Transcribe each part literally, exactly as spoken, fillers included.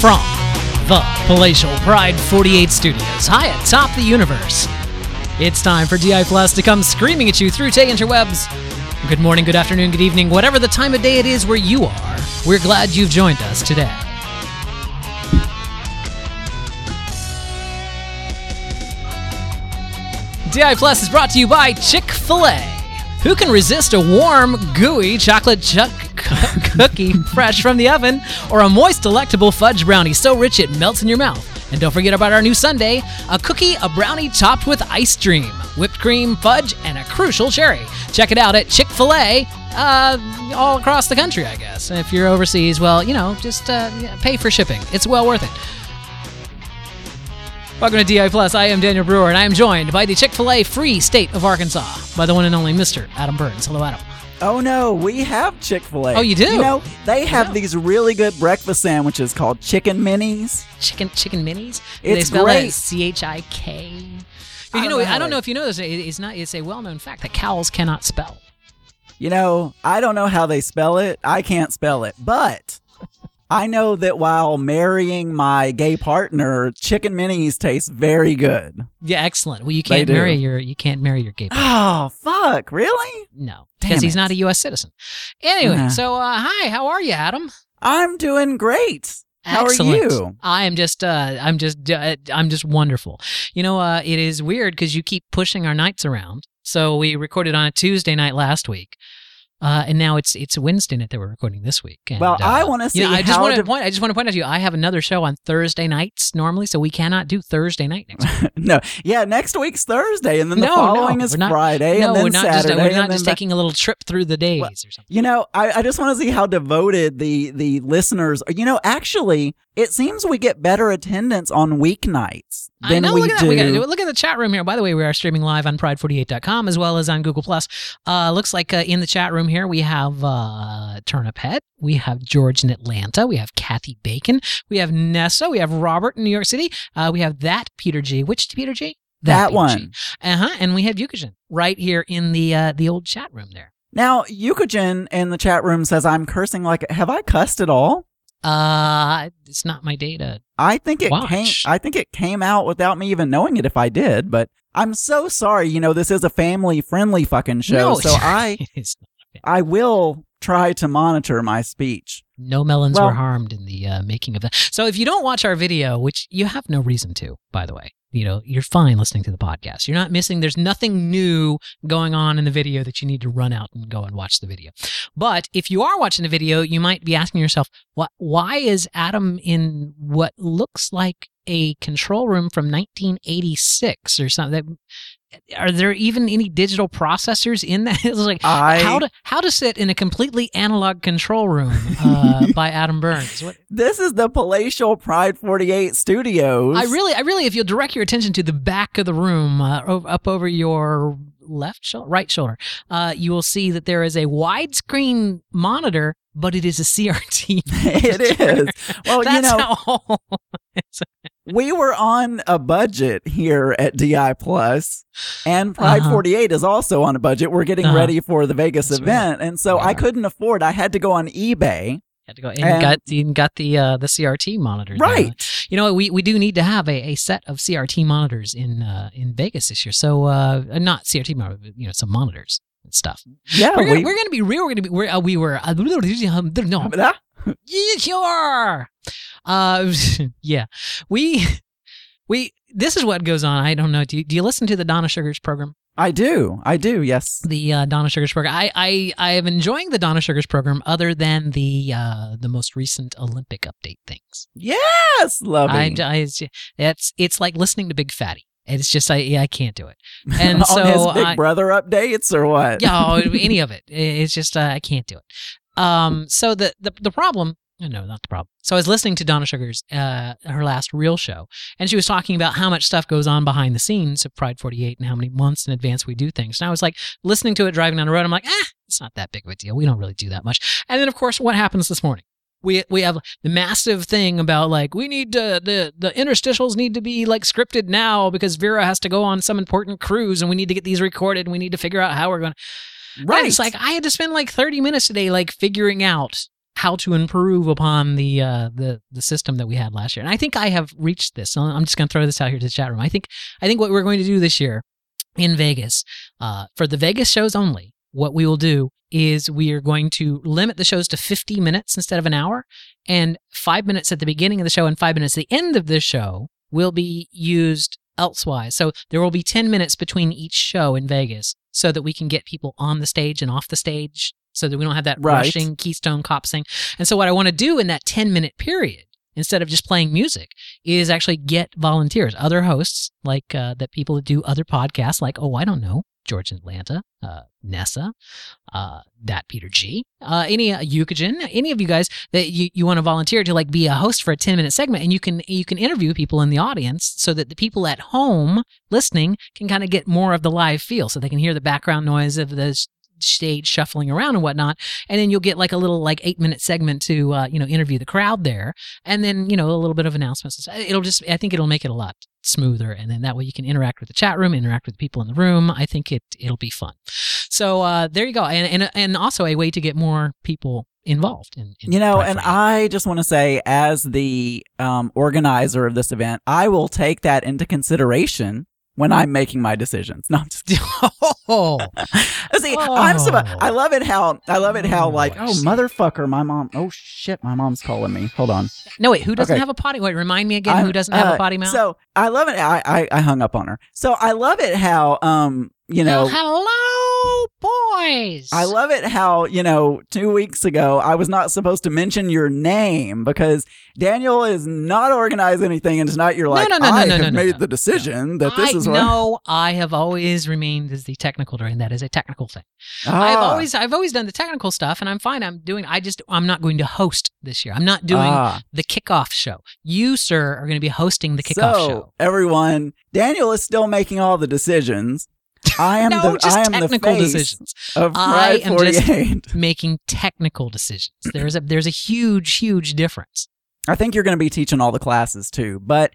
From the Palatial Pride forty-eight Studios, high atop the universe, it's time for D I Plus to come screaming at you through Tay interwebs. Good morning, good afternoon, good evening, whatever the time of day it is where you are, we're glad you've joined us today. D I Plus is brought to you by Chick-fil-A. Who can resist a warm, gooey chocolate chuck cookie fresh from the oven, or a moist, delectable fudge brownie so rich it melts in your mouth? And don't forget about our new sundae, a cookie, a brownie topped with ice cream, whipped cream, fudge, and a crucial cherry. Check it out at Chick-fil-A, uh, all across the country, I guess. If you're overseas, well, you know, just uh, pay for shipping. It's well worth it. Welcome to D I Plus. I am Daniel Brewer, and I am joined by the Chick-fil-A Free State of Arkansas, by the one and only Mister Adam Burns. Hello, Adam. Oh, no, we have Chick-fil-A. Oh, you do? You know, they have these really good breakfast sandwiches called Chicken Minis. Chicken Chicken Minis? Do It's they spell great. it C H I K? You I know, don't know I don't how know if you know this. it- It's not. It's a well-known fact that cows cannot spell. You know, I don't know how they spell it. I can't spell it. But I know that while marrying my gay partner, Chicken Minis taste very good. Yeah, excellent. Well, you They can't do. marry your you can't marry your gay partner. Oh, fuck. Really? No, Damn because he's it. not a U S citizen. Anyway, Uh. so uh, hi, how are you, Adam? I'm doing great. How Excellent. are you? I am just, uh, I'm just, uh, I'm just wonderful. You know, uh, it is weird because you keep pushing our nights around. So we recorded on a Tuesday night last week, uh, and now it's it's a Wednesday night that we're recording this week. And, Well, I uh, wanna see you know, I just how want to to- point. I just want to point out to you. I have another show on Thursday nights normally, so we cannot do Thursday night next week. No. Yeah, next week's Thursday, and then the No, following no, is we're not- Friday, no, and then we're not Saturday. just we're and not then just back- taking a little trip through the days Well, or something. You know, I, I just want to see how devoted the the listeners are. You know, actually, it seems we get better attendance on weeknights I than know. we Look at do. that. We got, look at the chat room here. By the way, we are streaming live on pride forty-eight dot com as well as on Google Plus. Uh, looks like uh, in the chat room here we have uh, Turnip Head, we have George in Atlanta, we have Kathy Bacon, we have Nessa, we have Robert in New York City, uh, we have that Peter G. Which Peter G? That Peter one. G. Uh-huh. And we have Yukijin right here in the uh, the old chat room there. Now, Yukijin in the chat room says, I'm cursing like, have I cussed at all? Uh, it's not my data. I think it Watch. came I think it came out without me even knowing it if I did, but I'm so sorry. You know, this is a family friendly fucking show, No, so I it is not. I will try to monitor my speech. No melons Well- were harmed in the uh, making of that. So if you don't watch our video, which you have no reason to, by the way, you know, you're fine listening to the podcast. You're not missing, there's nothing new going on in the video that you need to run out and go and watch the video. But if you are watching the video, you might be asking yourself, what, why is Adam in what looks like a control room from nineteen eighty-six or something? Are there even any digital processors in that? It's like I how to how to sit in a completely analog control room uh, by Adam Burns. What, This is the Palatial Pride forty-eight Studios. I really, I really, if you'll direct your attention to the back of the room, uh, o- up over your left shoulder, right shoulder, uh, you will see that there is a widescreen monitor, but it is a C R T. It is. Well, That's you know, how. we were on a budget here at D I Plus, and Pride Uh-huh. forty-eight is also on a budget. We're getting Uh-huh. ready for the Vegas That's event, and so I Yeah. couldn't afford. I had to go on eBay. Had to go and, And- got the got the uh, the C R T monitor. there. Right. You know, we, we do need to have a, a set of C R T monitors in uh, in Vegas this year. So uh, not C R T monitors, but, you know, some monitors and stuff. Yeah, we're gonna, we. we're gonna be real. We're gonna be. We're, uh, we were. Uh, no. Ah, Yeah, sure. Uh, yeah, we we. This is what goes on. I don't know. Do you, do you listen to the Donna Sugars program? I do. I do. Yes. The uh, Donna Sugars program. I, I I am enjoying the Donna Sugars program, other than the uh, the most recent Olympic update things. Yes, I, loving. I it's it's like listening to Big Fatty. It's just I yeah, I can't do it. And on so his Big I, Brother updates or what? yeah, oh, any of it. It's just uh, I can't do it. Um, so the the the problem. No, not the problem. So I was listening to Donna Sugars, uh, her last real show, and she was talking about how much stuff goes on behind the scenes of Pride forty-eight and how many months in advance we do things. And I was like, listening to it driving down the road, I'm like, ah, it's not that big of a deal. We don't really do that much. And then, of course, what happens this morning? We we have the massive thing about like we need to, the the interstitials need to be like scripted now because Vera has to go on some important cruise and we need to get these recorded and we need to figure out how we're going to. Right. It's like I had to spend like thirty minutes today like figuring out how to improve upon the uh, the the system that we had last year. And I think I have reached this. So I'm just going to throw this out here to the chat room. I think I think what we're going to do this year in Vegas, uh, for the Vegas shows only, what we will do is we are going to limit the shows to fifty minutes instead of an hour, and five minutes at the beginning of the show and five minutes at the end of the show will be used elsewise. So there will be ten minutes between each show in Vegas so that we can get people on the stage and off the stage so that we don't have that Right. rushing Keystone Cop thing. And so what I want to do in that ten minute period, instead of just playing music, is actually get volunteers, other hosts, like uh, that people that do other podcasts, like, oh, I don't know, George in Atlanta, uh, Nessa, uh, that Peter G, uh, any uh, Eucogen, any of you guys that you, you want to volunteer to like be a host for a ten minute segment, and you can you can interview people in the audience so that the people at home listening can kind of get more of the live feel, so they can hear the background noise of the stage shuffling around and whatnot, and then you'll get like a little like eight minute segment to uh, you know interview the crowd there, and then you know a little bit of announcements. It'll just I think it'll make it a lot smoother, and then that way you can interact with the chat room, interact with the people in the room. I think it it'll be fun. So uh, there you go, and and and also a way to get more people involved in, in You know, Pride and Friday. I just want to say, as the um, organizer of this event, I will take that into consideration when I'm making my decisions. No, I'm just oh, see. I'm so. Oh. I love it how I love it how Oh, like I oh see. motherfucker, my mom. Oh shit, my mom's calling me. Hold on. no wait, who doesn't Okay. have a potty? Wait, remind me again, I- who doesn't have uh, a potty mouth? So I love it. I, I I hung up on her. So I love it how um you know. Oh, hello, boys. I love it how, you know, two weeks ago, I was not supposed to mention your name because Daniel is not organized anything, and tonight you're like, no, no, no, I no, have no, no, made no. the decision that this I is what. know I have always remained as the technical director, and that is a technical thing. Ah, I've always I've always done the technical stuff, and I'm fine. I'm doing. I just I'm not going to host this year. I'm not doing ah. the kickoff show. You, sir, are going to be hosting the kickoff so, show. everyone, Daniel is still making all the decisions. I am no, the just I am the technical face decisions. of I Pride am just- forty-eight. Making technical decisions. There's a there's a huge huge difference. I think you're going to be teaching all the classes too, but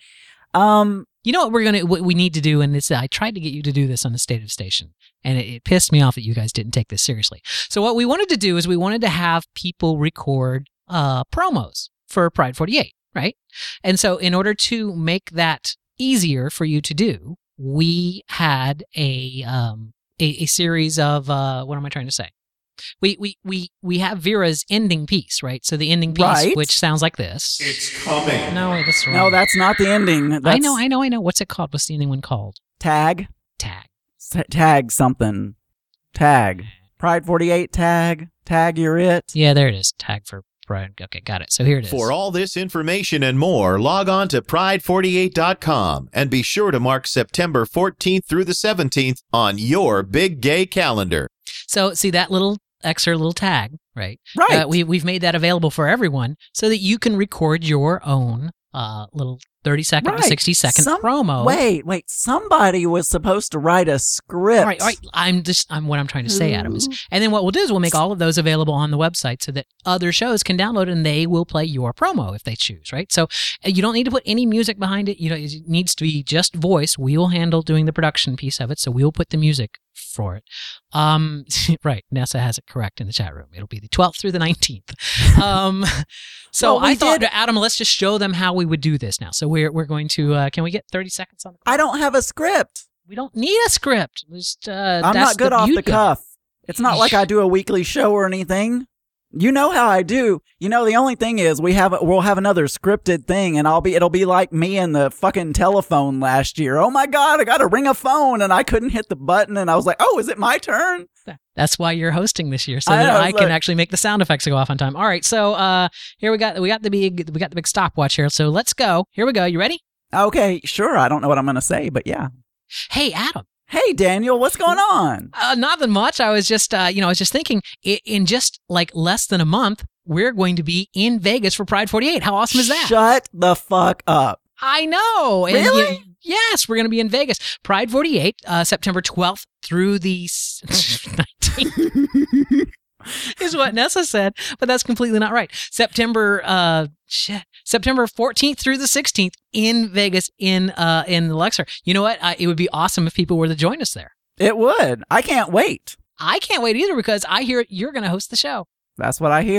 um, You know what we're gonna what we need to do, and this I tried to get you to do this on the State of Station, and it, it pissed me off that you guys didn't take this seriously. So what we wanted to do is we wanted to have people record uh, promos for Pride forty-eight, right? And so in order to make that easier for you to do, we had a um, a, a series of uh, what am I trying to say? We we we we have Vera's ending piece, right? So the ending piece, Right. which sounds like this. It's coming. No, wait, that's wrong. no, that's not the ending. That's I know, I know, I know. What's it called? What's the ending one called? tag. Tag. S- tag something. Tag. Pride forty-eight tag. Tag, you're it. Yeah, there it is. Tag for Pride. Okay, got it. So here it is. For all this information and more, log on to pride forty-eight dot com and be sure to mark September fourteenth through the seventeenth on your big gay calendar. So see that little extra little tag, right? Right. Uh, we we've made that available for everyone so that you can record your own uh, little thirty second to Right. sixty second Some- promo. Wait, wait. Somebody was supposed to write a script. All right, all right. I'm just I'm what I'm trying to say, Adam, is, and then what we'll do is we'll make all of those available on the website so that other shows can download and they will play your promo if they choose, right? So uh, you don't need to put any music behind it. You know, it needs to be just voice. We will handle doing the production piece of it, so we will put the music for it. Um, right, Nessa has it correct in the chat room. It'll be the twelfth through the nineteenth. Um, so Well, we I thought, did- Adam, let's just show them how we would do this now. So we're we're going to. Uh, can we get thirty seconds on? The I don't have a script. We don't need a script. Just, uh, I'm that's not good the off the beauty of it. cuff. It's not like I do a weekly show or anything. You know how I do. You know, the only thing is we have we'll have another scripted thing, and I'll be it'll be like me and the fucking telephone last year. Oh my god, I got to ring a phone and I couldn't hit the button, and I was like, oh, is it my turn? That's why you're hosting this year, so I that know, I it's can like- actually make the sound effects go off on time. All right, so uh, here we got we got the big we got the big stopwatch here. So let's go. Here we go. You ready? Okay, sure. I don't know what I'm gonna say, but yeah. Hey, Adam. Hey, Daniel, what's going on? Uh, nothing much. I was just, uh, you know, I was just thinking. i- In just like less than a month, we're going to be in Vegas for Pride forty-eight. How awesome is that? Shut the fuck up. I know. And Really? y- yes, we're going to be in Vegas. Pride forty-eight, uh, September twelfth through the s- nineteenth. Is what Nessa said, but that's completely not right. September, uh, shit, September fourteenth through the sixteenth in Vegas in uh in the Luxor. You know what? I, it would be awesome if people were to join us there. It would. I can't wait. I can't wait either because I hear you're going to host the show. That's what I hear.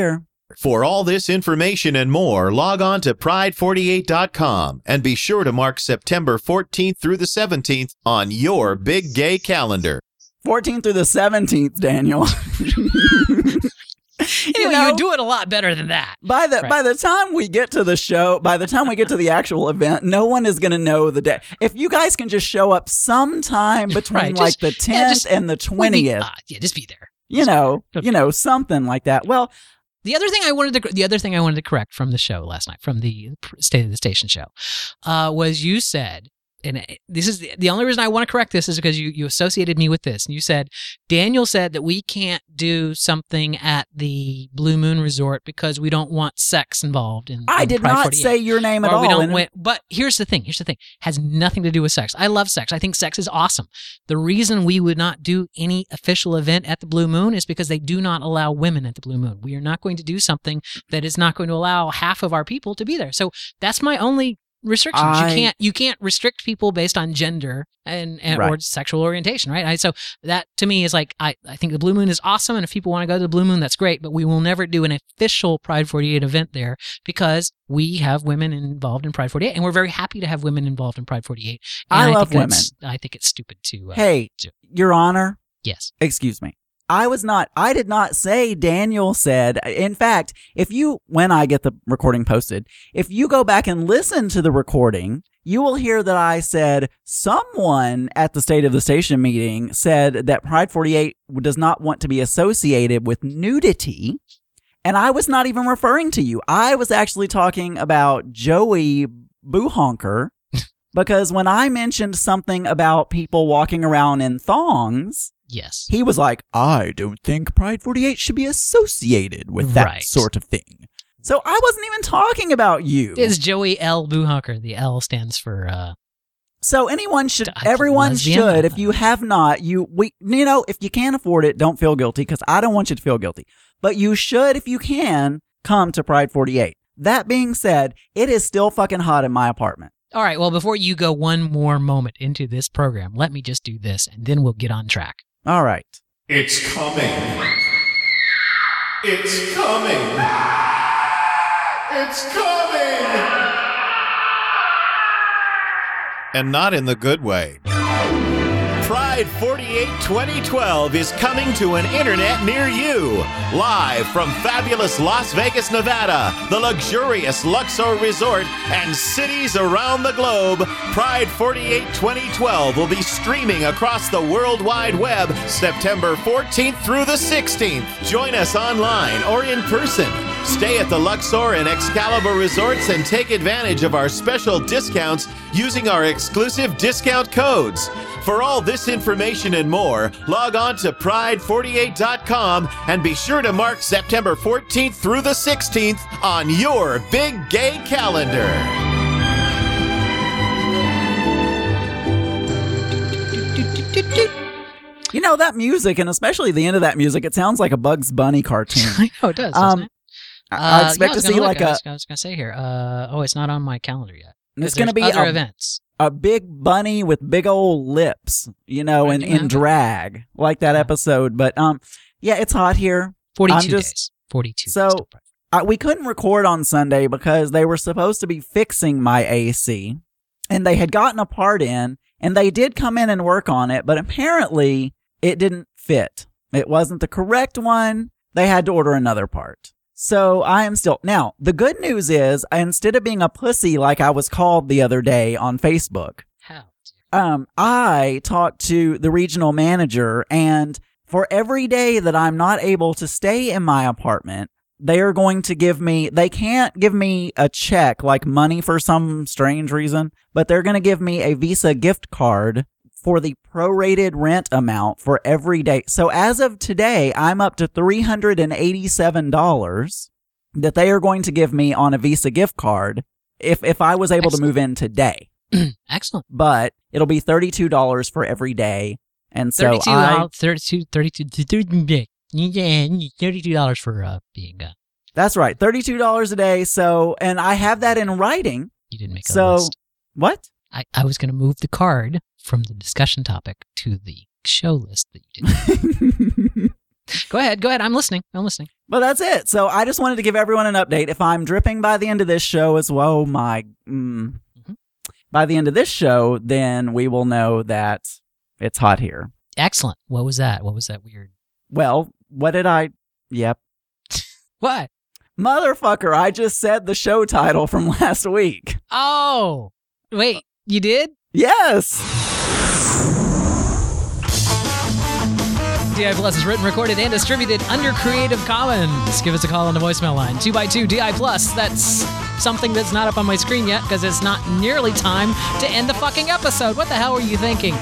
For all this information and more, log on to pride forty-eight dot com and be sure to mark September fourteenth through the seventeenth on your big gay calendar. fourteenth through the seventeenth, Daniel. You, you know, you do it a lot better than that. By the right. by the time we get to the show, by the time we get to the actual event, no one is going to know the day. If you guys can just show up sometime between right. like just, the tenth yeah, just, and the twentieth, uh, yeah, just be there. You just know, there. you know, something like that. Well, the other thing I wanted to the other thing I wanted to correct from the show last night, from the State of the Station show, uh, was you said. And this is the, the only reason I want to correct this is because you, you associated me with this. And you said, Daniel said that we can't do something at the Blue Moon Resort because we don't want sex involved. In, I in did Pride not forty-eight. say your name at or all. We don't and- win. But here's the thing. Here's the thing. Has nothing to do with sex. I love sex. I think sex is awesome. The reason we would not do any official event at the Blue Moon is because they do not allow women at the Blue Moon. We are not going to do something that is not going to allow half of our people to be there. So that's my only restrictions. I, you can't you can't restrict people based on gender and, and right. or sexual orientation, right? I, so that to me is like I, I think the Blue Moon is awesome, and if people want to go to the Blue Moon, that's great. But we will never do an official Pride forty-eight event there because we have women involved in Pride forty-eight, and we're very happy to have women involved in Pride forty-eight. And I, I love think women. I think it's stupid to. Uh, hey, to, Your Honor. Yes. Excuse me. I was not, I did not say Daniel said. In fact, if you, when I get the recording posted, if you go back and listen to the recording, you will hear that I said someone at the State of the Station meeting said that Pride forty-eight does not want to be associated with nudity. And I was not even referring to you. I was actually talking about Joey Boohonker because when I mentioned something about people walking around in thongs, yes, he was like, I don't think Pride forty-eight should be associated with that right. sort of thing. So I wasn't even talking about you. It's Joey L. Boohonker. The L stands for. Uh, so anyone should, I- everyone lesbian? should. If you have not, you we you know, if you can't afford it, don't feel guilty because I don't want you to feel guilty. But you should, if you can, come to Pride forty-eight. That being said, it is still fucking hot in my apartment. all right. Well, before you go one more moment into this program, let me just do this, and then we'll get on track. All right. It's coming. It's coming. It's coming. And not in the good way. Pride forty-eight twenty twelve is coming to an internet near you. Live from fabulous Las Vegas, Nevada, the luxurious Luxor Resort, and cities around the globe, Pride forty-eight twenty twelve will be streaming across the World Wide Web September fourteenth through the sixteenth. Join us online or in person. Stay at the Luxor and Excalibur Resorts and take advantage of our special discounts using our exclusive discount codes. For all this information and more, log on to pride forty-eight dot com and be sure to mark September fourteenth through the sixteenth on your big gay calendar. You know, that music, and especially the end of that music, it sounds like a Bugs Bunny cartoon. I know it does. Um, doesn't it? I- Uh, I expect yeah, I was to see gonna like look. I a, was, I was gonna say here. Uh, oh, it's not on my calendar yet. it's going to be other a, events. a big bunny with big old lips, you know, Right, in, yeah. in drag, like that Yeah. episode. But um, yeah, it's hot here. Forty-two I'm just- days. Forty-two. So- days till Pride. I, we couldn't record on Sunday because they were supposed to be fixing my A C, and they had gotten a part in, and they did come in and work on it, but apparently it didn't fit. It wasn't the correct one. They had to order another part. So I am still, now the good news is, instead of being a pussy like I was called the other day on Facebook, How? um, I talked to the regional manager, and for every day that I'm not able to stay in my apartment, they are going to give me, they can't give me a check like money for some strange reason, but they're going to give me a Visa gift card for the prorated rent amount for every day. So as of today, I'm up to three hundred eighty-seven dollars that they are going to give me on a Visa gift card if, if I was able Excellent. to move in today. Excellent. But it'll be thirty-two dollars for every day. And so thirty-two, I, dollars, thirty-two, thirty-two, thirty-two, thirty-two dollars for uh, being. Uh, that's right, thirty-two dollars a day. So, and I have that in writing. you didn't make a So, list. what? I, I was going to move the card from the discussion topic to the show list that you did. Go ahead. Go ahead. I'm listening. I'm listening. But that's it. So I just wanted to give everyone an update. If I'm dripping by the end of this show as well, my mm, mm-hmm. by the end of this show, then we will know that it's hot here. Excellent. What was that? What was that weird? Well, what did I? Yep. What? Motherfucker! I just said the show title from last week. Oh, wait, you did? Yes. D I Plus is written, recorded, and distributed under Creative Commons. Give us a call on the voicemail line. two by two D I Plus. That's something that's not up on my screen yet because it's not nearly time to end the fucking episode. What the hell were you thinking?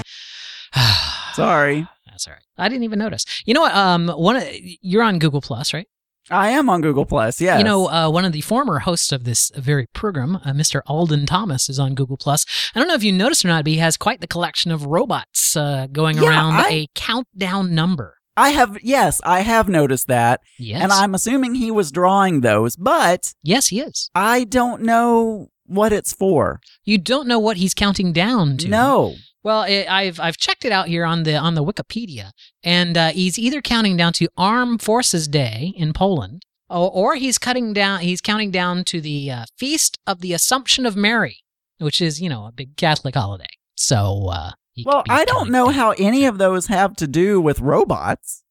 Sorry. That's all right. I didn't even notice. You know what? Um, one of, you're on Google Plus, right? I am on Google Plus. Yes. You know, uh, one of the former hosts of this very program, uh, Mister Alden Thomas, is on Google Plus. I don't know if you noticed or not, but he has quite the collection of robots uh, going Yeah, around I- a countdown number. I have. Yes, I have noticed that, Yes. and I'm assuming he was drawing those, but yes, he is. I don't know what it's for. You don't know what he's counting down to. No. Well, it, I've I've checked it out here on the on the Wikipedia, and uh, he's either counting down to Armed Forces Day in Poland, or, or he's cutting down. He's counting down to the uh, Feast of the Assumption of Mary, which is, you know, a big Catholic holiday. So, uh, he Well, could be I don't counting know down. how any of those have to do with robots.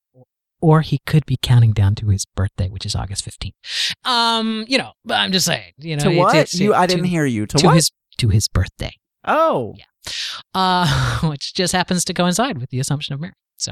Or he could be counting down to his birthday, which is August fifteenth. Um, you know, but I'm just saying, you know, To it's- what? it's- you? I to- didn't hear you. To, to what? his to his birthday. Oh. Yeah. Uh, which just happens to coincide with the Assumption of Mary. So,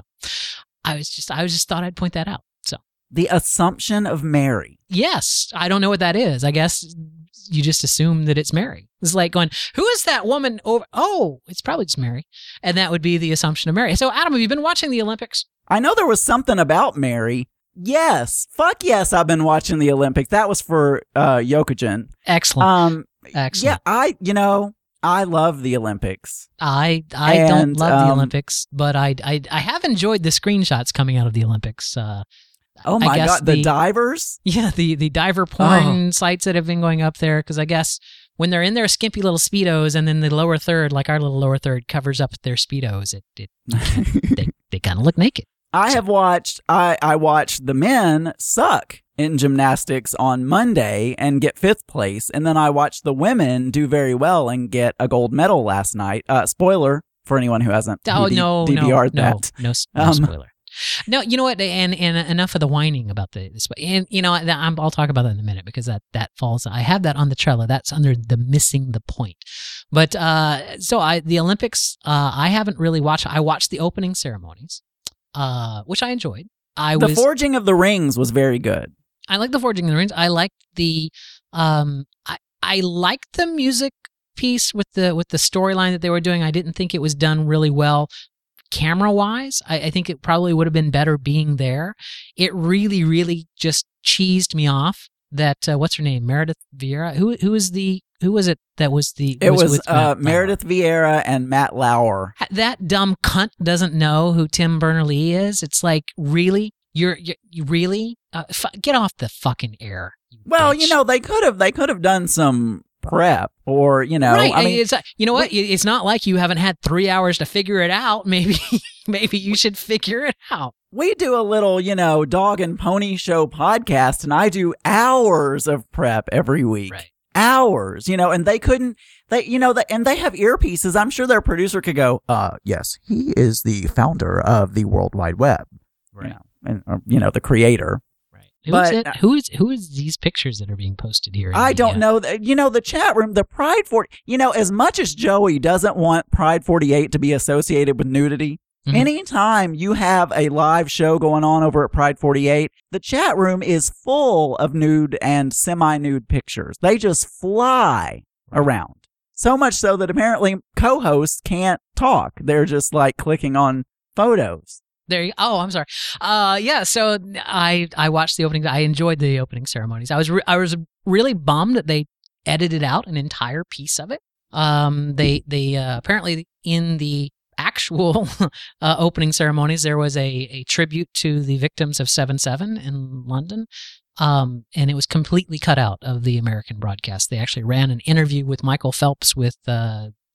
I was just I was just thought I'd point that out. So, The Assumption of Mary. yes, I don't know what that is. I guess you just assume that it's Mary. It's like going, who is that woman over? Oh, it's probably just Mary, and that would be the Assumption of Mary. So, Adam, have you been watching the Olympics? I know there was something about Mary. Yes. Fuck yes, I've been watching the Olympics. That was for uh, Yokogen. Excellent, Um, excellent. yeah, I, you know, I love the Olympics. I I And, don't love the um, Olympics, but I, I I have enjoyed the screenshots coming out of the Olympics. Uh, Oh I my guess God, the, the- divers? yeah, the the diver porn sites that have been going up there, because I guess when they're in their skimpy little speedos, and then the lower third, like our little lower third, covers up their speedos, it, it they they kind of look naked. I have watched I, I watched the men suck in gymnastics on Monday and get fifth place, and then I watched the women do very well and get a gold medal last night. Uh, spoiler for anyone who hasn't Oh D- no, D V R'd no, that. no, no, s- no Um, spoiler. No, you know what? And and enough of the whining about the this. And you know, that- I'm, I'll talk about that in a minute because that that falls. I have that on the Trello. That's under the missing the point. But uh, so I the Olympics. Uh, I haven't really watched. I watched the opening ceremonies, uh, which I enjoyed. I The was. forging of the rings was very good. I like the forging of the rings. I like the. Um, I I liked the music piece with the with the storyline that they were doing. I didn't think it was done really well. Camera wise, I, I think it probably would have been better being there. It really, really just cheesed me off that uh, what's her name, Meredith Vieira. Who who is the who was it that was the? It was, with uh, Matt Lauer? Meredith Vieira and Matt Lauer. That dumb cunt doesn't know who Tim Berners-Lee is. It's like, really, you're, you're you really uh, f- get off the fucking air. You Well, bitch. you know, they could have they could have done some prep, or you know, right? I mean, it's you know what? It- It's not like you haven't had three hours to figure it out. Maybe maybe you should figure it out. we do a little, you know, dog and pony show podcast, and I do hours of prep every week. Right. Hours, you know, and they couldn't, they, you know, the, and they have earpieces. I'm sure their producer could go, uh, yes, he is the founder of the World Wide Web, you know, and, or, you know, the creator. Right. Who's But- it? Who is who is these pictures that are being posted here? in I the, don't uh, know. th- You know, the chat room, the Pride forty, you know, as much as Joey doesn't want Pride forty-eight to be associated with nudity, Mhm. anytime you have a live show going on over at Pride forty-eight, the chat room is full of nude and semi-nude pictures. They just fly around. So much so that apparently co-hosts can't talk. They're just like clicking on photos. There you, oh, I'm sorry. Uh, yeah. So I I watched the opening. I enjoyed the opening ceremonies. I was re- I was really bummed that they edited out an entire piece of it. Um, they they uh, apparently in the actual uh, opening ceremonies there was a a tribute to the victims of seven seven in London. Um, and it was completely cut out of the American broadcast. They actually ran an interview with Michael Phelps with uh,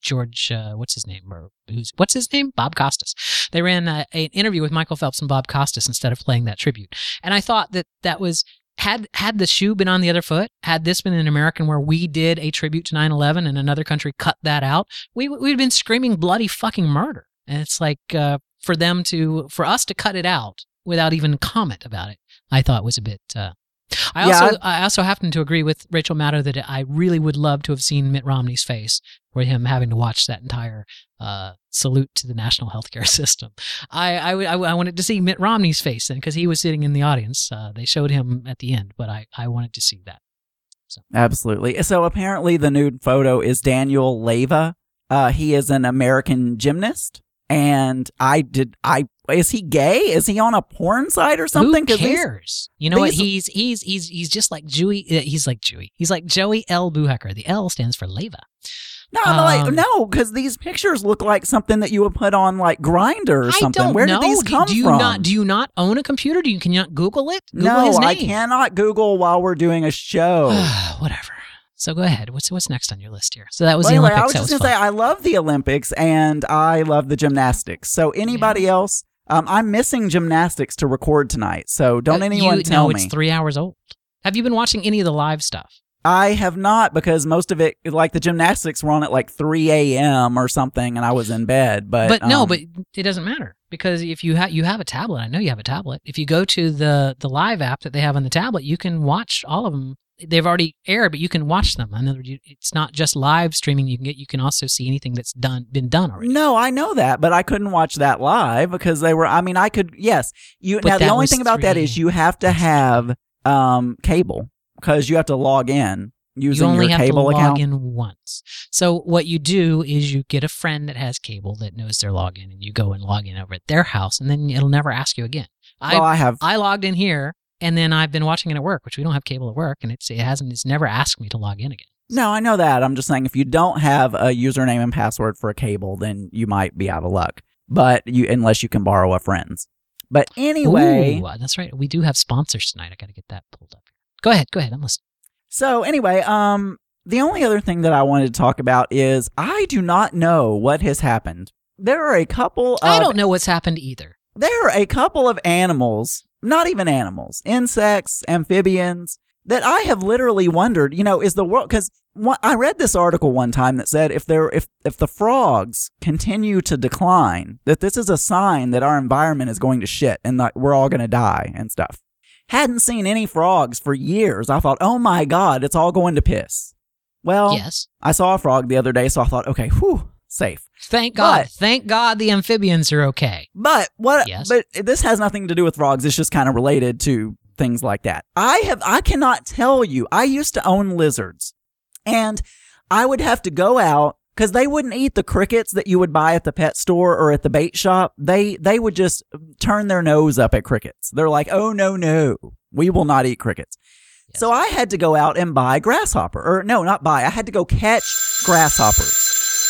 George, uh, what's his name? Or who's what's his name? Bob Costas. They ran uh, an interview with Michael Phelps and Bob Costas instead of playing that tribute. And I thought that that was had had the shoe been on the other foot, had this been an American where we did a tribute to nine eleven and another country cut that out, we we'd been screaming bloody fucking murder. And it's like uh, for them to for us to cut it out without even comment about it, I thought was a bit. Uh, I Yeah, also I also happen to agree with Rachel Maddow that I really would love to have seen Mitt Romney's face for him having to watch that entire uh, salute to the national healthcare system. I I, w- I, w- I wanted to see Mitt Romney's face then because he was sitting in the audience. Uh, they showed him at the end, but I, I wanted to see that. So. Absolutely. So apparently the nude photo is Daniel Leyva. Uh, he is an American gymnast. And I did, I, is he gay? Is he on a porn site or something? Who 'Cause these- cares? You know what? these- He's he's he's he's just like Joey. uh, He's like Joey. He's like Joey L. Buhecker. The L stands for Leyva. No, I'm like, Um, no, because these pictures look like something that you would put on like Grindr or something. I don't Where know. did these come do you from? not? Do you not own a computer? Do you can you not Google it? Google no, his name. I cannot Google while we're doing a show. Whatever. So go ahead. What's what's next on your list here? So that was Well, the anyway, Olympics. I was that just was gonna say fun. I love the Olympics and I love the gymnastics. So anybody else, um, I'm missing gymnastics to record tonight. So don't Uh, anyone you, tell no, me. it's three hours old. Have you been watching any of the live stuff? I have not because most of it, like the gymnastics, were on at like three a.m. or something, and I was in bed. But But no, um, but it doesn't matter because if you have you have a tablet, I know you have a tablet. If you go to the the live app that they have on the tablet, you can watch all of them. They've already aired, but you can watch them. In other words, you- it's not just live streaming. You can get you can also see anything that's done been done already. No, I know that, but I couldn't watch that live because they were. I mean, I could. Yes, you. But now the that only was thing about that three. is you have to have um cable because you have to log in You using only your have cable to log account. in once. So what you do is you get a friend that has cable that knows their login, and you go and log in over at their house, and then it'll never ask you again. I Well, I have. I logged in here, and then I've been watching it at work, which we don't have cable at work, and it's it hasn't it's never asked me to log in again. No, I know that. I'm just saying if you don't have a username and password for a cable, then you might be out of luck. But you, unless you can borrow a friend's. But anyway, Ooh, that's right. We do have sponsors tonight. I got to get that pulled up here. Go ahead. Go ahead. I'm listening. so anyway, um, the only other thing that I wanted to talk about is I do not know what has happened. There are a couple of I don't know what's happened either. there are a couple of animals, not even animals, insects, amphibians, that I have literally wondered, you know, is the world, because I read this article one time that said if there, if, if the frogs continue to decline, that this is a sign that our environment is going to shit and that we're all going to die and stuff. Hadn't seen any frogs for years. I thought, oh my God, it's all going to piss. Well, Yes. I saw a frog the other day, so I thought, okay, whew, safe. Thank God. But- Thank God the amphibians are okay. But what? Yes. But this has nothing to do with frogs. It's just kind of related to things like that. I have. I cannot tell you. I used to own lizards, and I would have to go out because they wouldn't eat the crickets that you would buy at the pet store or at the bait shop. They they would just turn their nose up at crickets. They're like, oh no no, we will not eat crickets. Yes. So I had to go out and buy grasshopper, or no, not buy. I had to go catch grasshoppers.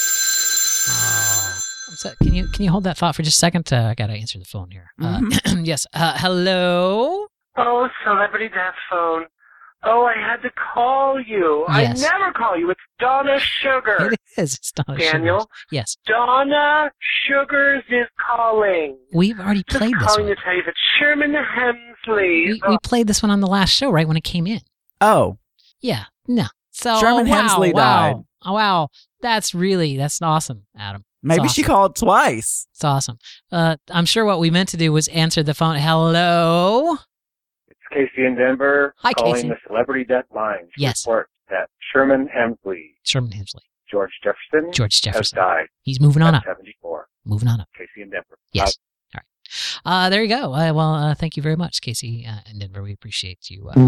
Oh. I'm so- Can you can you hold that thought for just a second? Uh, I got to answer the phone here. Uh, Mm-hmm. yes. Uh, hello. Oh, celebrity death phone. Oh, I had to call you. Yes. I never call you. It's Donna Sugar. It is. It's Donna Daniel? Sugars. Yes. Donna Sugars is calling. We've already Just played this calling one. to tell you that Sherman Hemsley. We, we played this one on the last show, right when it came in. Oh, Yeah. No. So Sherman oh, wow, Hemsley wow. died. Oh wow. That's really that's awesome, Adam. maybe It's she awesome. called twice. It's awesome. Uh, I'm sure what we meant to do was answer the phone. Hello. It's Casey in Denver Hi, calling Casey. the celebrity death line to Yes. report that Sherman Hemsley, Sherman Hemsley. George Jefferson, George has Jefferson. died He's moving on at up. seventy-four. Moving on up. Casey in Denver. Yes. All right. Uh, there you go. Uh, well, uh, thank you very much, Casey uh, in Denver. We appreciate you. Uh,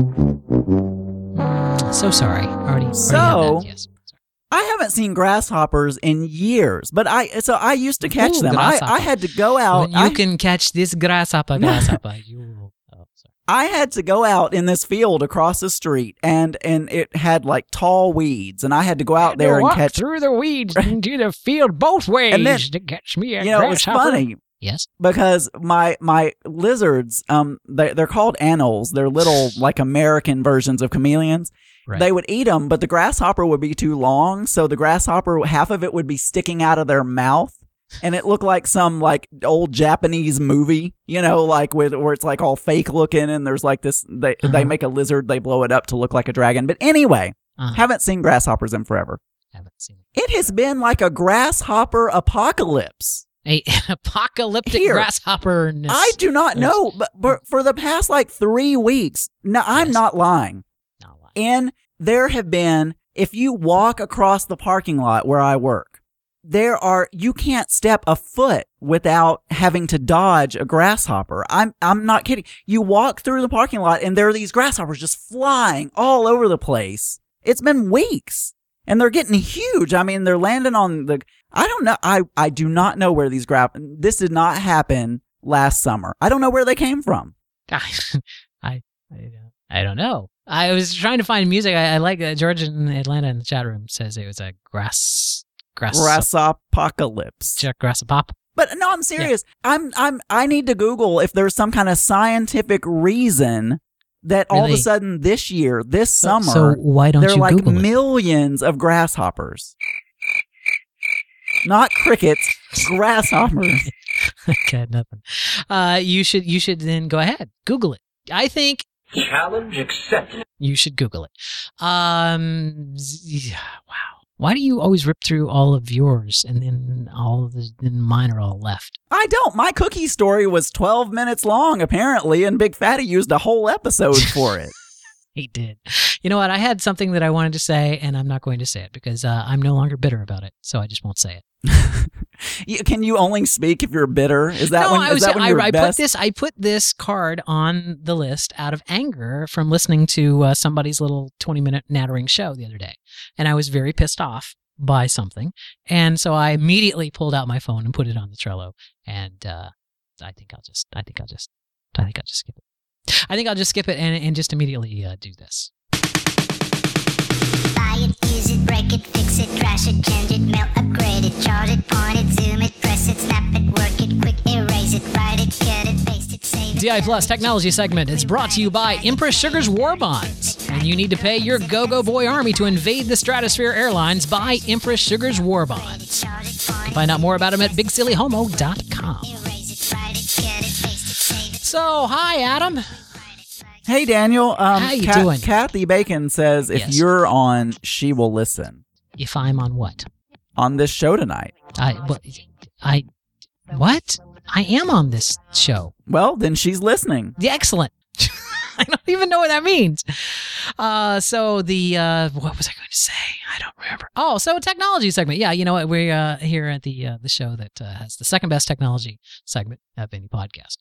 mm, so sorry. Already. already So- had that. Yes. Sorry. I haven't seen grasshoppers in years, but I so I used to catch Ooh, them. I, grasshopper. I had to go out. When you I, can catch this grasshopper, grasshopper. you will. Oh, sorry. I had to go out in this field across the street, and and it had like tall weeds, and I had to go out there and walk catch. through the weeds into the field both ways And then- to catch me a You know, it was grasshopper. funny. Yes. Because my my lizards, um, they, they're called anoles. They're little, like, American versions of chameleons. Right. They would eat them, but the grasshopper would be too long, so the grasshopper, half of it would be sticking out of their mouth, and it looked like some, like, old Japanese movie, you know, like, with where it's, like, all fake looking, and there's, like, this, they, Uh-huh. they make a lizard, they blow it up to look like a dragon. But anyway, Uh-huh. haven't seen grasshoppers in forever. Haven't seen it. It has been like a grasshopper apocalypse. A apocalyptic Here. grasshopper. I do not know, but, but for the past like three weeks, no, I'm Yes. not lying. Not lying. And there have been, if you walk across the parking lot where I work, there are, you can't step a foot without having to dodge a grasshopper. I'm, I'm not kidding. You walk through the parking lot and there are these grasshoppers just flying all over the place. It's been weeks. And they're getting huge. I mean, they're landing on the, I don't know. I, I do not know where these gra, this did not happen last summer. I don't know where they came from. I, I, I don't know. I was trying to find music. I, I like uh, George in Atlanta in the chat room says it was a grass, grass, Grassapocalypse. Jack grass pop. But no, I'm serious. I'm, I'm, I need to Google if there's some kind of scientific reason that all of Really? a sudden this year, this summer, So why don't there are you like Google it? millions of grasshoppers. Not crickets, grasshoppers. Okay, nothing. Uh, you should you should then go ahead, Google it. I think Challenge accepted. you should Google it. Um, z- yeah, wow. Why do you always rip through all of yours and then all of the then mine are all left? I don't. My cookie story was twelve minutes long, apparently, and Big Fatty used a whole episode for it. He did. You know what? I had something that I wanted to say, and I'm not going to say it because uh, I'm no longer bitter about it. So I just won't say it. You- Can you only speak if you're bitter? Is that no, when, I is was. that when I, you're I put best? this. I put this card on the list out of anger from listening to uh, somebody's little twenty minute nattering show the other day, and I was very pissed off by something, and so I immediately pulled out my phone and put it on the Trello, and uh, I think I'll just. I think I'll just. I think I'll just skip it. I think I'll just skip it and, and just immediately uh, do this. Buy it, use it, break it, fix it, trash it, change it, mail, upgrade it, chart it, point it, zoom it, press it, snap it, work it, quick erase it, write it, cut it, paste it, save it. D I Plus Technology segment is brought to you by Empress Sugar's War Bonds. When you need to pay your Go-Go Boy Army to invade the Stratosphere Airlines, buy Empress Sugar's War Bonds. Chart it, You point can find out more about them at big silly homo dot com. it, erase it, write it, cut it, paste it, save it. So, hi, Adam. Hey, Daniel. Um, How you Ca- doing? Kathy Bacon says if Yes. you're on, she will listen If I'm on what? on this show tonight. I, what? I, what? I am on this show. Well, then she's listening. Yeah, excellent. I don't even know what that means. Uh, so the uh, what was I going to say? I don't remember. Oh, so technology segment. Yeah, you know what? We're uh, here at the uh, the show that uh, has the second best technology segment of any podcast.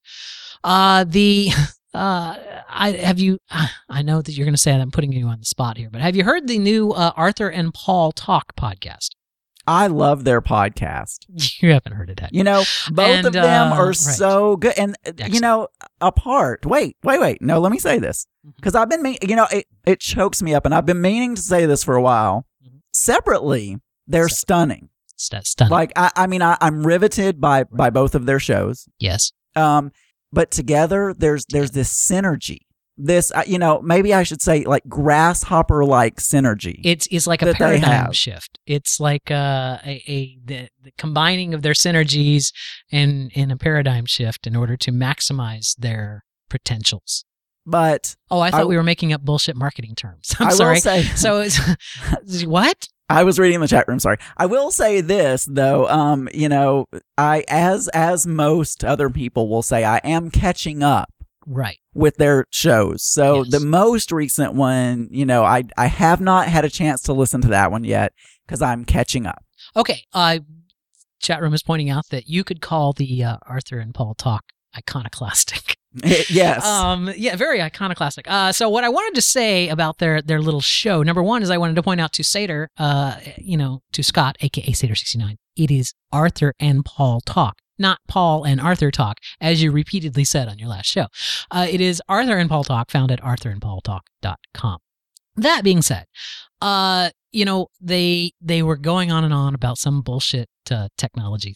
Uh, the uh, I have you. I know that you're going to say that I'm putting you on the spot here, but have you heard the new uh, Arthur and Paul Talk podcast? I love their podcast. You haven't heard it, have you? You know, both And, of them uh, are right. so good. And, uh, you Excellent. know, apart. Wait, wait, wait. No, let me say this. Mm-hmm. Because I've been, me- you know, it, it chokes me up. And I've been meaning to say this for a while. Mhm. Separately, they're Separate. stunning. St- stunning. Like, I, I mean, I, I'm riveted by, by both of their shows. yes. Um, but together, there's there's this synergy. This, uh, you know, maybe I should say like grasshopper-like synergy. It's it's like a that they paradigm have. shift. It's like uh, a a the, the combining of their synergies in in a paradigm shift in order to maximize their potentials. but Oh, I thought I- we were making up bullshit marketing terms. I'm I sorry. will say, So it's what? I was reading the chat room. Sorry. I will say this though. Um, you know, I as as most other people will say, I am catching up Right. with their shows. So Yes. the most recent one, you know, I I have not had a chance to listen to that one yet because I'm catching up. Okay. Uh, chat room is pointing out that you could call the uh, Arthur and Paul Talk iconoclastic. Yes. Um, yeah, very iconoclastic. Uh, so what I wanted to say about their their little show, number one, is I wanted to point out to Sater, uh, you know, to Scott, aka Sater sixty-nine, it is Arthur and Paul Talk, not Paul and Arthur Talk, as you repeatedly said on your last show. Uh, it is Arthur and Paul Talk, found at arthur and paul talk dot com. That being said, uh, you know, they they were going on and on about some bullshit uh, technology thing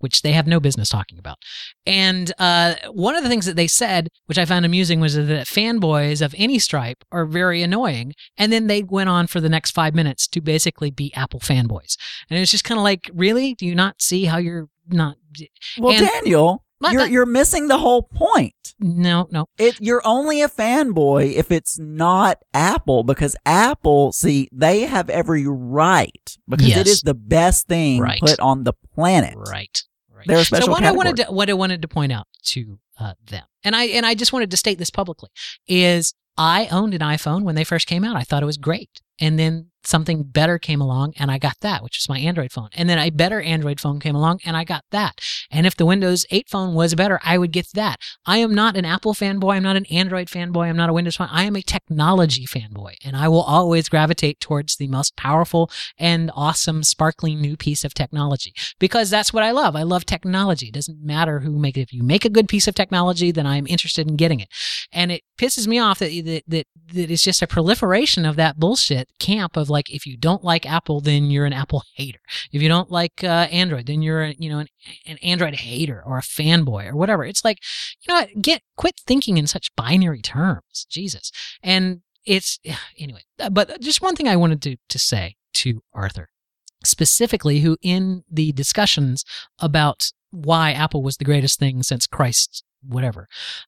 which they have no business talking about. And uh, one of the things that they said, which I found amusing, was that fanboys of any stripe are very annoying. And then they went on for the next five minutes to basically be Apple fanboys. And it was just kind of like, really? Do you not see how you're not? Well, and, Daniel, Not you're that- you're missing the whole point. No, no. It you're only a fanboy if it's not Apple, because Apple, see, they have every right because Yes. it is the best thing Right. put on the planet. Right. Right. They're a special so what I wanted category. to what I wanted to point out to uh, them, and I and I just wanted to state this publicly, is I owned an iPhone when they first came out. I thought it was great, and then something better came along, and I got that, which was my Android phone. And then a better Android phone came along, and I got that. And if the Windows eight phone was better, I would get that. I am not an Apple fanboy. I'm not an Android fanboy. I'm not a Windows fan. I am a technology fanboy, and I will always gravitate towards the most powerful and awesome, sparkling new piece of technology, because that's what I love. I love technology. It doesn't matter who make it. If you make a good piece of technology, then I'm interested in getting it. And it pisses me off that that that, that it's just a proliferation of that bullshit camp of, like, if you don't like Apple, then you're an Apple hater. If you don't like uh, Android, then you're a, you know an, an Android hater or a fanboy or whatever. It's like, you know what? Get quit thinking in such binary terms, Jesus. And it's anyway. But just one thing I wanted to to say to Arthur, specifically, who in the discussions about why Apple was the greatest thing since Christ, whatever,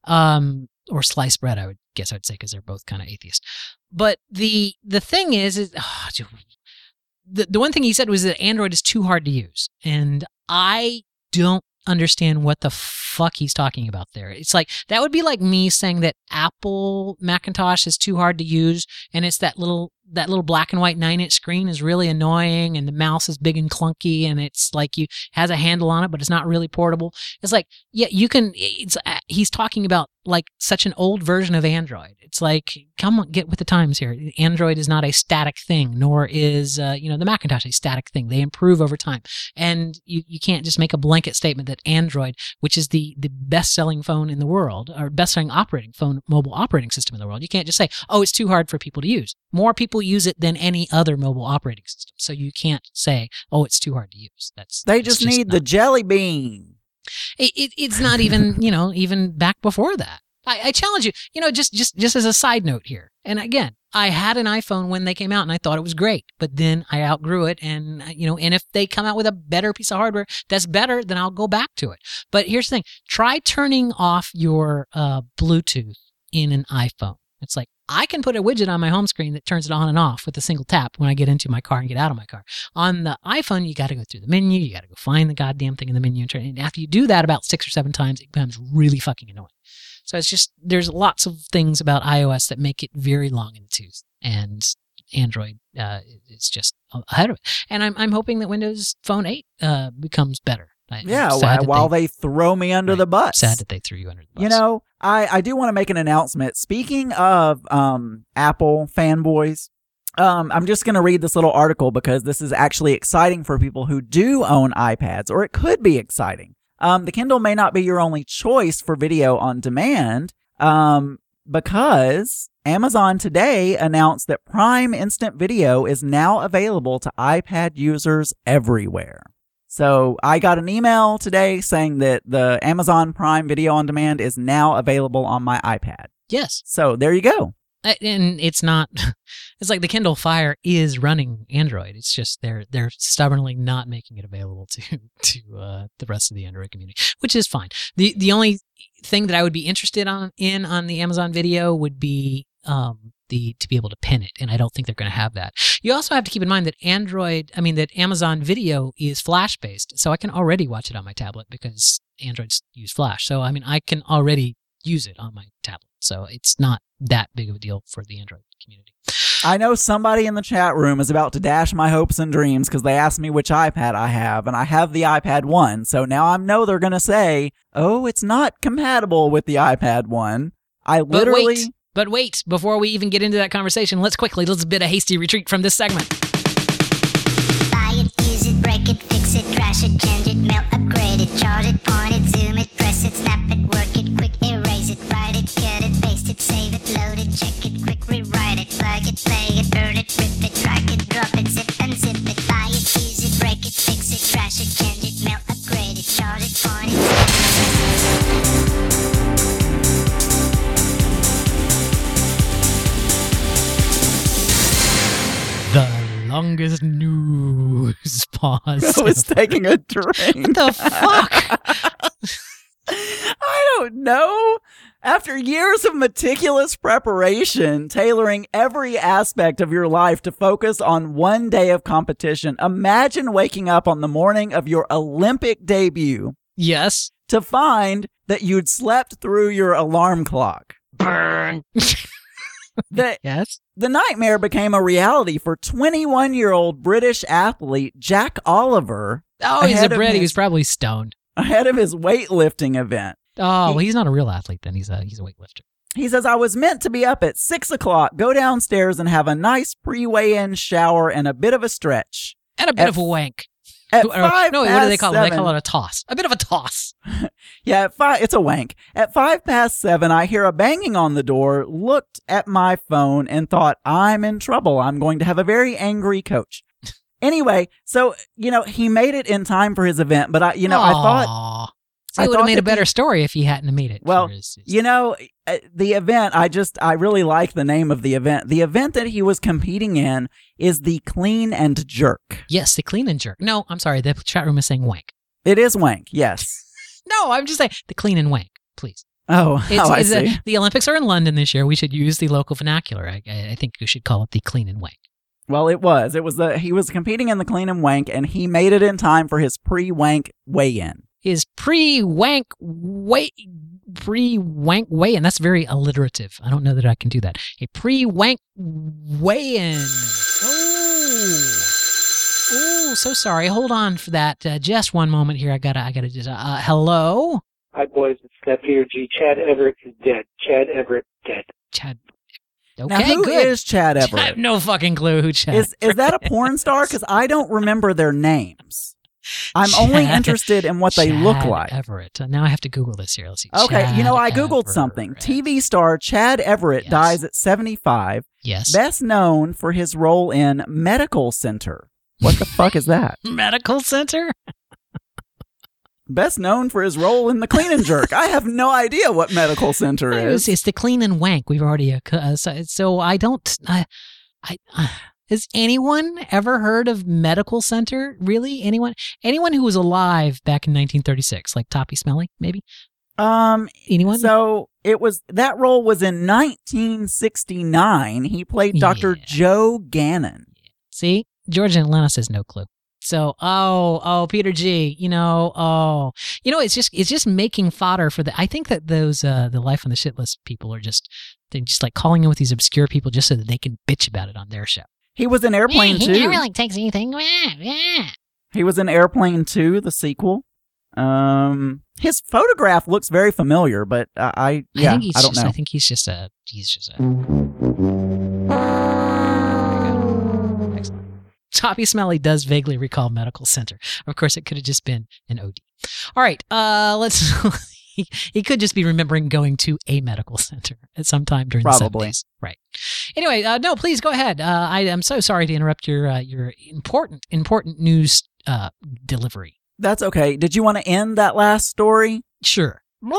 um, or sliced bread, I would guess I'd say, because they're both kind of atheist. But the the thing is, is oh, dude, the the one thing he said was that Android is too hard to use, and I don't understand what the fuck he's talking about there. It's like, that would be like me saying that Apple Macintosh is too hard to use, and it's that little that little black and white nine inch screen is really annoying, and the mouse is big and clunky, and it's like you has a handle on it, but it's not really portable. It's like, yeah, you can. It's uh, he's talking about like such an old version of Android. It's like, come on, get with the times here. Android is not a static thing, nor is uh, you know the Macintosh a static thing. They improve over time, and you, you can't just make a blanket statement that Android, which is the the best selling phone in the world, or best selling operating phone mobile operating system in the world, you can't just say, oh, it's too hard for people to use. More people use it than any other mobile operating system, so you can't say, oh, it's too hard to use. That's They that's just need not- the jelly bean. it, it, it's not even, you know, even back before that. I, I challenge you, you know, just, just, just as a side note here. And again, I had an iPhone when they came out and I thought it was great, but then I outgrew it. And, you know, and if they come out with a better piece of hardware that's better, then I'll go back to it. But here's the thing. Try turning off your uh, Bluetooth in an iPhone. It's like, I can put a widget on my home screen that turns it on and off with a single tap when I get into my car and get out of my car. On the iPhone, you got to go through the menu. You got to go find the goddamn thing in the menu. And, turn, and after you do that about six or seven times, it becomes really fucking annoying. So it's just, there's lots of things about iOS that make it very long in the tooth. And Android uh, is just ahead of it. And I'm I'm hoping that Windows Phone eight uh, becomes better. I, I'm Yeah, sad while, that while they, throw me under right, the bus. Sad that they threw you under the bus. You know, I, I do want to make an announcement. Speaking of um, Apple fanboys, um, I'm just going to read this little article because this is actually exciting for people who do own iPads, or it could be exciting. Um, the Kindle may not be your only choice for video on demand, um, because Amazon today announced that Prime Instant Video is now available to iPad users everywhere. So I got an email today saying that the Amazon Prime Video on Demand is now available on my iPad. Yes. So there you go. Uh, And it's not, it's like the Kindle Fire is running Android. It's just they're they're stubbornly not making it available to to uh, the rest of the Android community, which is fine. The the only thing that I would be interested on in on the Amazon Video would be um, the to be able to pin it, and I don't think they're going to have that. You also have to keep in mind that Android, I mean that Amazon Video is Flash based, so I can already watch it on my tablet because Androids use Flash. So I mean I can already use it on my tablet. So it's not that big of a deal for the Android community. I know somebody in the chat room is about to dash my hopes and dreams because they asked me which iPad I have, and I have the iPad one. So now I know they're going to say, oh, it's not compatible with the iPad one. I literally... But wait, but wait, before we even get into that conversation, let's quickly, let's bid a hasty retreat from this segment. Buy it, use it, break it, fix it, trash it, change it, mail, upgrade it, charge it, point it, zoom it, press it, snap it, work it, quick erase it, write it, cut it, paste it, save it, load it, check it, quick rewrite it, plug it, play it, burn it, rip it, drag it, drop it, zip and zip it, buy it, use it, break it, fix it, trash it, change it, mail, upgrade it, charge longest news pause. I was taking a drink. What the fuck? I don't know. After years of meticulous preparation, tailoring every aspect of your life to focus on one day of competition, imagine waking up on the morning of your Olympic debut Yes. to find that you'd slept through your alarm clock. Burn. The, Yes. the nightmare became a reality for twenty-one-year-old British athlete Jack Oliver Oh, he's a Ahead of Brit. He his- was probably stoned. ahead of his weightlifting event. Oh, He- well, he's not a real athlete then. He's a he's a weightlifter. He says, I was meant to be up at six o'clock, go downstairs and have a nice pre-weigh-in shower and a bit of a stretch. And a bit At- of a wank. At Or- five no, what do past they call it? They seven- call it a toss. A bit of a toss. Yeah, at five, it's a wank. At five past seven, I hear a banging on the door, looked at my phone, and thought, I'm in trouble. I'm going to have a very angry coach. Anyway, so, you know, he made it in time for his event, but I, you know, I thought, Aw. See, I it would thought have made a that the- better story if he hadn't have made it. Well, for his- his- you know, uh, the event, I just, I really like the name of the event. The event that he was competing in is the Clean and Jerk. yes, the clean and jerk. No, I'm sorry. The chat room is saying wank. It is wank, yes. No, I'm just saying the clean and wank, please. Oh, It's, oh I it's a- see. the Olympics are in London this year. We should use the local vernacular. I, I I think we should call it the clean and wank. Well, it was. It was the, he was competing in the Clean and Wank, and he made it in time for his pre-wank weigh-in. Is pre-wank weigh pre-wank weigh-in. That's very alliterative. I don't know that I can do that. A pre-wank weigh-in. Oh. Oh, so sorry. Hold on for that. Uh, just one moment here. I gotta, I gotta just. Uh, hello, Hi, boys. It's Steph here. G. Chad Everett is dead. Chad Everett dead. Chad. Okay, Now, who good. is Chad I have Everett? no fucking clue who Chad. Is is that a porn star? Because I don't remember their names. I'm only Chad- interested in what they look Chad like. Everett. Uh, now I have to Google this here. Let's see. Okay, you know, I Chad Googled something. Everett. T V star Chad Everett Yes. dies at seventy-five, Yes. best known for his role in Medical Center. What the fuck is that? Medical Center. Best known for his role in The Clean and Jerk. I have no idea what Medical Center It was- is. It's the clean and wank. We've already uh, co- uh, so, so I don't. I, I uh, has anyone ever heard of Medical Center? Really, anyone? Anyone who was alive back in nineteen thirty-six, like Toppy Smelly, maybe? Um, Anyone? so it was that role was in nineteen sixty-nine. He played Doctor Yeah. Joe Gannon. See, George in Atlanta says no clue. So, oh, oh, Peter G, you know, oh, you know, it's just, it's just making fodder for the. I think that those, uh, the Life on the Shit List people are just, they're just like calling in with these obscure people just so that they can bitch about it on their show. He was in Airplane he two. never like takes anything. Yeah, yeah. He was in Airplane two, the sequel. Um, his photograph looks very familiar, but uh, I yeah, I think he's I don't just, know. I think he's just a, he's just a. There we go. Excellent. Toppy Smelly does vaguely recall Medical Center. Of course, it could have just been an O D. All right, uh, let's. he, he could just be remembering going to a medical center at some time during the Probably. seventies. Right. Anyway, uh, no, please go ahead. Uh, I am so sorry to interrupt your uh, your important important news uh, delivery. That's okay. Did you want to end that last story? Sure.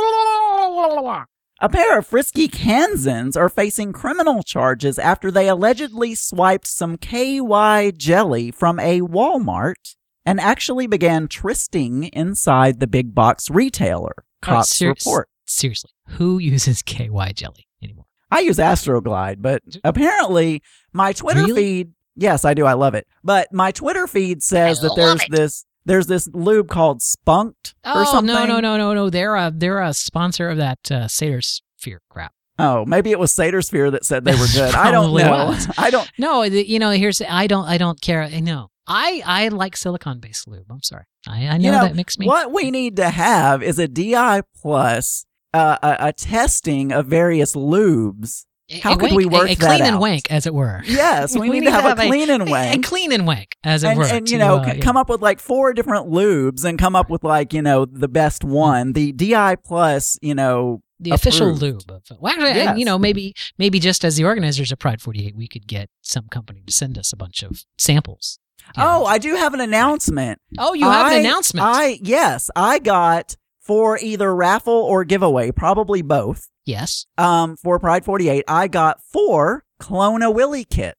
A pair of frisky Kansans are facing criminal charges after they allegedly swiped some K Y jelly from a Walmart and actually began trysting inside the big box retailer. Cops ser- report. Seriously, who uses K Y jelly anymore? I use Astroglide, but apparently my Twitter Really? feed, yes, I do. I love it. But my Twitter feed says I that there's love it. this there's this lube called Spunked or Oh something. no no no no no! They're a they're a sponsor of that uh, Seder Sphere crap. Oh, maybe it was Satersphere that said they were good. I don't Probably know. was. I don't. No, the, you know, here's I don't I don't care. No, I I like silicone based lube. I'm sorry. I, I know, You know, that makes me. What we need to have is a D I plus, uh, a, a testing of various lubes. A- how a could wank- we work a, a that clean and out? wank, as it were. Yes, we, need, to have, a clean and a, wank. a clean and wank, as it and, were. and you to, know, uh, c- yeah. come up with like four different lubes and come up with like, you know, the best one. The D I plus, you know, the official approved. lube. Of, well, actually, Yes. and, you know, maybe maybe just as the organizers of Pride forty-eight, we could get some company to send us a bunch of samples. you Oh, know. I do have an announcement. oh, you have I- an announcement. I yes, I got for either raffle or giveaway, probably both. yes. Um, for Pride forty-eight, I got four Clone a Willy kits.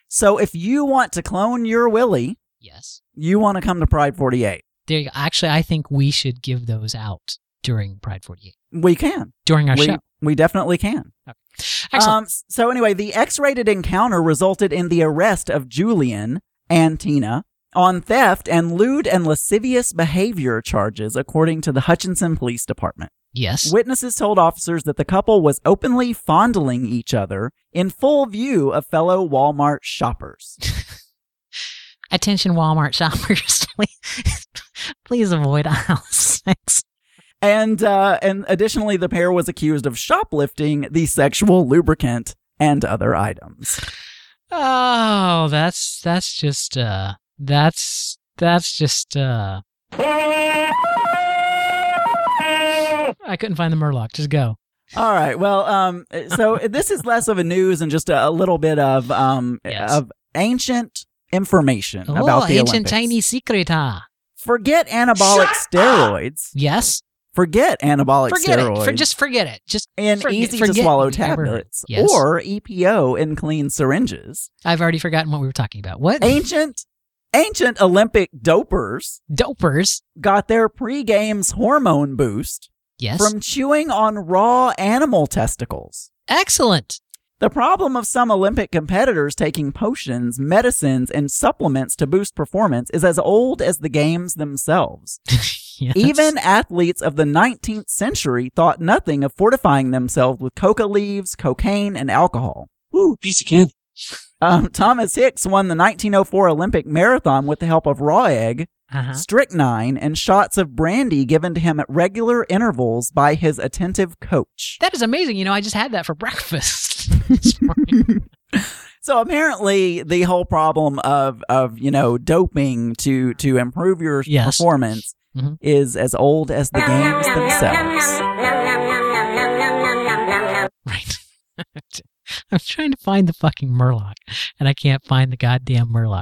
So if you want to clone your Willie, Yes. you want to come to Pride forty-eight. There you go. Actually, I think we should give those out during Pride forty-eight. We can. During our we, show. We definitely can. Excellent. Um, so anyway, the X-rated encounter resulted in the arrest of Julian and Tina on theft and lewd and lascivious behavior charges, according to the Hutchinson Police Department. Yes. Witnesses told officers that the couple was openly fondling each other in full view of fellow Walmart shoppers. Attention, Walmart shoppers. Please, please avoid aisle six. And uh, and additionally, the pair was accused of shoplifting the sexual lubricant and other items. Oh, that's that's just uh that's that's just uh I couldn't find the Murloc. Just go. All right. Well, um, so this is less of a news and just a, a little bit of um Yes. of ancient information Oh, about the ancient Olympics. Chinese secret, huh? Forget anabolic steroids. Yes. Forget anabolic Forget steroids. it. For, just forget it. Just and forget, easy to forget swallow you ever heard. tablets Yes. or E P O in clean syringes. I've already forgotten what we were talking about. What? Ancient ancient Olympic dopers Dopers. got their pre-games hormone boost Yes. from chewing on raw animal testicles. Excellent. The problem of some Olympic competitors taking potions, medicines, and supplements to boost performance is as old as the games themselves. Yes. Even athletes of the nineteenth century thought nothing of fortifying themselves with coca leaves, cocaine, and alcohol. Ooh, piece of candy. Um, Thomas Hicks won the nineteen oh four Olympic marathon with the help of raw egg, Uh-huh. strychnine, and shots of brandy given to him at regular intervals by his attentive coach. That is amazing. You know, I just had that for breakfast this morning. So apparently, the whole problem of of you know doping to to improve your Yes. performance Mhm. is as old as the games themselves. Right. I'm trying to find the fucking Murloc, and I can't find the goddamn Murloc.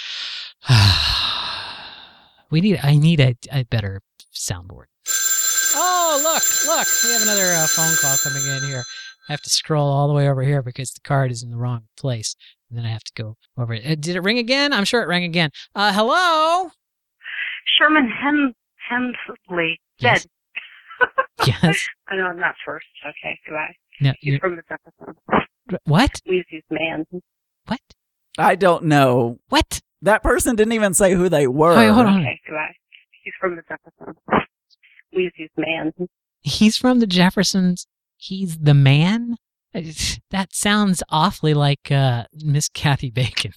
we need. I need a, a better soundboard. Oh, look, look. We have another uh, phone call coming in here. I have to scroll all the way over here because the card is in the wrong place. And then I have to go over it. Uh, did it ring again? I'm sure it rang again. Uh, hello? Sherman Hem Hemsley. Yes. Dead. Yes. I know I'm not first. Okay, goodbye. No, He's you, from the episode. what? Please use man. What? I don't know. What? That person didn't even say who they were. Wait, hold on. Okay, goodbye. He's from the episode. Please use man. He's from the Jeffersons. He's the man? That sounds awfully like uh, Miss Kathy Bacon.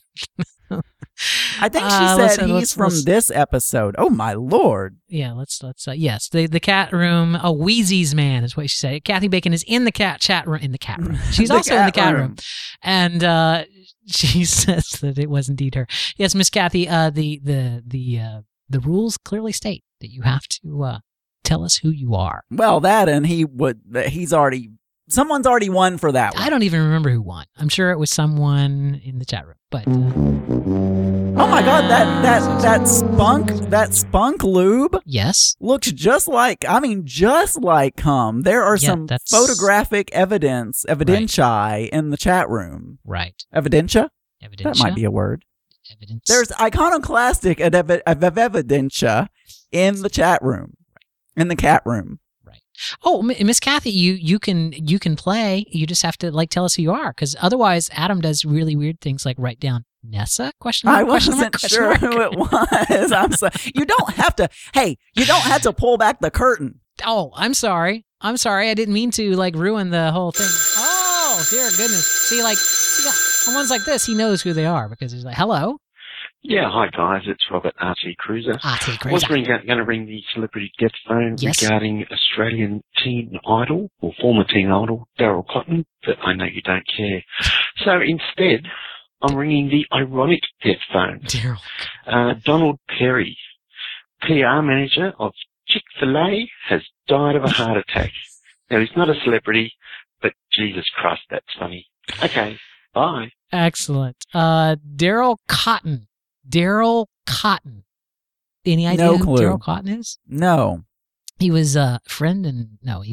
I think she Uh, said listen, he's let's- from let's- this episode. Oh my lord! Yeah, let's let's uh, yes, the the cat room. Oh, Wheezy's man is what she said. Kathy Bacon is in the cat chat room. In the cat room, she's The also in the cat cat room, room. and uh, she says that it was indeed her. Yes, Miss Kathy. Uh, the the the uh, the rules clearly state that you have to uh, tell us who you are. Well, that and he would. He's already. Someone's already won for that one. I don't even remember who won. I'm sure it was someone in the chat room, but. Uh, Oh my god, that that that spunk that spunk lube yes. looks just like I mean just like cum. There are Yeah, some that's- photographic evidence, evidentiae in the chat room. Right. Evidentia? Evidentia. That might be a word. Evidence. There's iconoclastic of ev- of evidentia in the chat room. In the cat room. Oh, M- Miss Kathy, you you can you can play. You just have to like tell us who you are, because otherwise Adam does really weird things like write down Nessa question mark, I question wasn't mark, question sure mark. who it was. I'm sorry. You don't have to. Hey, you don't have to pull back the curtain. Oh, I'm sorry. I'm sorry. I didn't mean to like ruin the whole thing. Oh, dear goodness. See, like, see, on ones like this, he knows who they are because he's like, hello, Yeah, hi guys, it's Robert R T Cruiser. R T I was Cruiser. going to ring the celebrity death phone Yes. regarding Australian teen idol, or former teen idol, Daryl Cotton, but I know you don't care. So instead, I'm ringing the ironic death phone. Daryl. Uh, Donald Perry, P R manager of Chick-fil-A, has died of a heart attack. Now, he's not a celebrity, but Jesus Christ, that's funny. Okay, bye. Excellent. Uh, Daryl Cotton. Daryl Cotton. Any idea No who clue. Daryl Cotton is? No. He was a friend and no, he was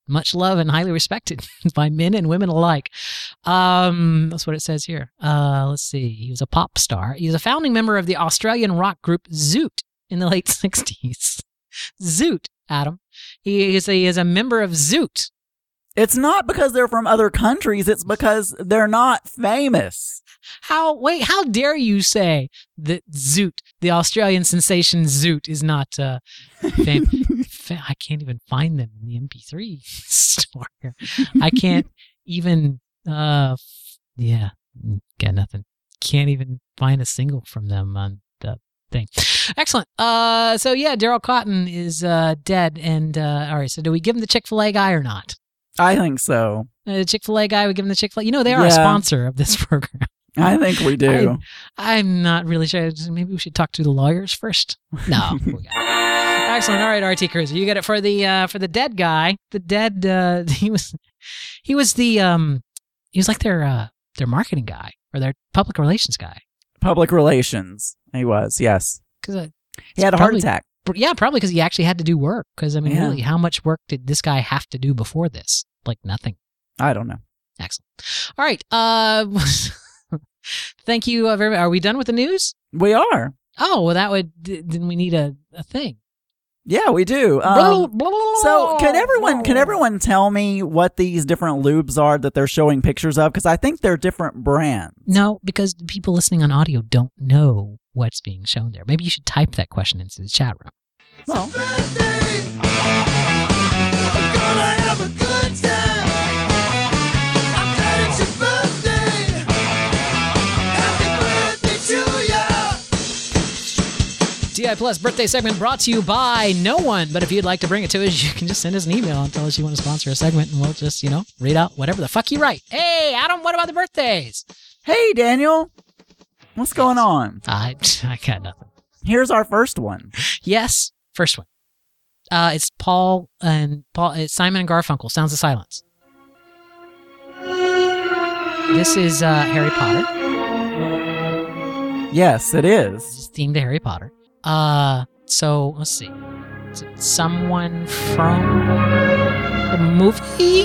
much loved and highly respected by men and women alike. Um, that's what it says here. Uh, let's see. He was a pop star. He was a founding member of the Australian rock group Zoot in the late sixties. Zoot, Adam. He is a, he is a member of Zoot. It's not because they're from other countries. It's because they're not famous. How, wait, how dare you say that Zoot, the Australian sensation Zoot, is not uh, famous? I can't even find them in the M P three store. I can't even, uh, yeah, got nothing. Can't even find a single from them on the thing. Excellent. Uh, so yeah, Daryl Cotton is uh, dead. And uh, all right, so do we give him the Chick-fil-A guy or not? I think so. Uh, the Chick-fil-A guy, we give him the Chick-fil-A. You know, they are Yeah. a sponsor of this program. I think we do. I, I'm not really sure. Maybe we should talk to the lawyers first. No. we got it. Excellent. All right, R T Cruiser, you get it for the uh, for the dead guy. The dead. Uh, he was he was the um he was like their uh, their marketing guy or their public relations guy. Public relations. He was, yes. Because uh, He had a heart probably- attack. yeah, probably because he actually had to do work. Because I mean, Yeah. really, how much work did this guy have to do before this? Like nothing. I don't know. Excellent. All right. Uh, thank you uh, very much. Are we done with the news? We are. Oh, well, that would. Then we need a, a thing. Yeah, we do. Um, so can everyone can everyone tell me what these different lubes are that they're showing pictures of? Because I think they're different brands. No, because people listening on audio don't know what's being shown there. Maybe you should type that question into the chat room. Well, T I Plus birthday segment brought to you by no one. But if you'd like to bring it to us, you can just send us an email and tell us you want to sponsor a segment, and we'll just, you know, read out whatever the fuck you write. Hey, Adam, what about the birthdays? hey, Daniel. What's going on? I, I got nothing. Here's our first one. Yes, first one. Uh, it's Paul and Paul. It's Simon and Garfunkel. Sounds of Silence. This is uh, Harry Potter. Yes, it This is. is themed to Harry Potter. Uh, so let's see. Is it someone from the movie?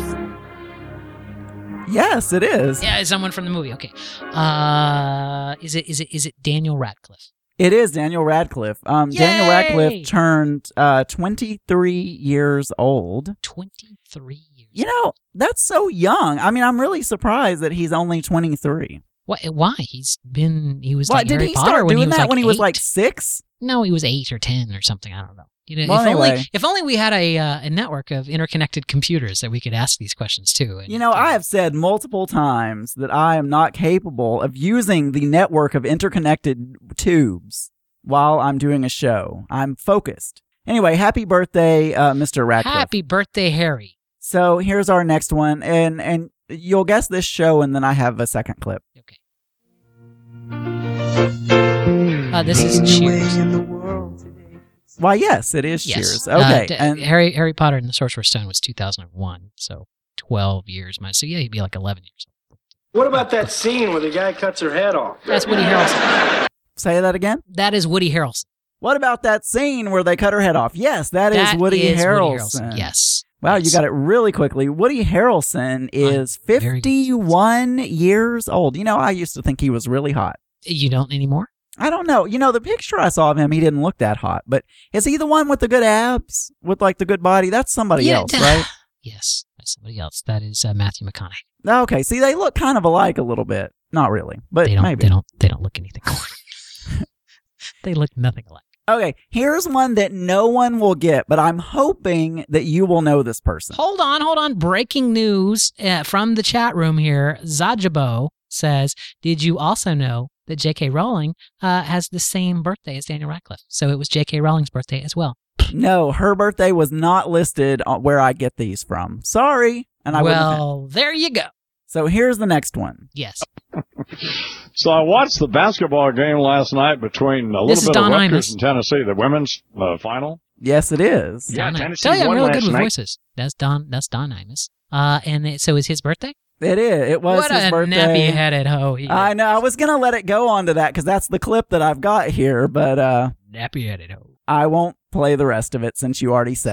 Yes, it is. Yeah, it's someone from the movie. Okay. Uh, is it is it is it Daniel Radcliffe? It is Daniel Radcliffe. Um, Daniel Yay! Radcliffe turned uh, twenty-three years old. Twenty-three years. You know, that's so young. I mean, I'm really surprised that he's only twenty-three. What? Why? He's been. He was Why like did Harry he Potter start when doing he was that like when he was eight? like six? No, he was eight or ten or something. I don't know. You know, Well, if only anyway. if only we had a uh, a network of interconnected computers that we could ask these questions to. And, You know, I have said multiple times that I am not capable of using the network of interconnected tubes while I'm doing a show. I'm focused. Anyway, happy birthday, uh, Mister Radcliffe. Happy birthday, Harry. So here's our next one, and and you'll guess this show, and then I have a second clip. Okay. Uh, this is Cheers. Why, yes, it is Yes. Cheers. Uh, Okay, d- and Harry Harry Potter and the Sorcerer's Stone was two thousand one, so twelve years. My so yeah, he'd be like eleven years old. What about that scene where the guy cuts her head off? That's Woody Harrelson. say that again. That is Woody Harrelson. What about that scene where they cut her head off? Yes, that is That Woody is Harrelson. Yes. Wow, Yes. you got it really quickly. Woody Harrelson is very good. fifty-one years old. You know, I used to think he was really hot. You don't anymore? I don't know. You know, the picture I saw of him, he didn't look that hot. But is he the one with the good abs? With, like, the good body? That's somebody Yeah, else, d- right? Yes, that's somebody else. That is uh, Matthew McConaughey. Okay, see, they look kind of alike a little bit. Not really, but They don't. maybe. They don't. They don't look anything alike. They look nothing alike. Okay, here's one that no one will get, but I'm hoping that you will know this person. Hold on, hold on. Breaking news uh, from the chat room here. Zajabo says, "Did you also know that J K. Rowling uh, has the same birthday as Daniel Radcliffe? So it was J K. Rowling's birthday as well." No, her birthday was not listed on where I get these from. Sorry, and I wouldn't have. well, there you go. So here's the next one. Yes. So I watched the basketball game last night between a This is little bit Don of Rutgers Imus. and Tennessee, the women's uh, final. Yes, it is. Yeah, Don, Tennessee tell you, I'm won really good last with night. voices. That's Don. That's Don Imus. Uh, and it, so is his birthday? It is. It was what his a birthday. nappy-headed hoe. He I is. know. I was gonna let it go on to that because that's the clip that I've got here, but uh, Nappy-headed hoe. I won't play the rest of it since you already said it.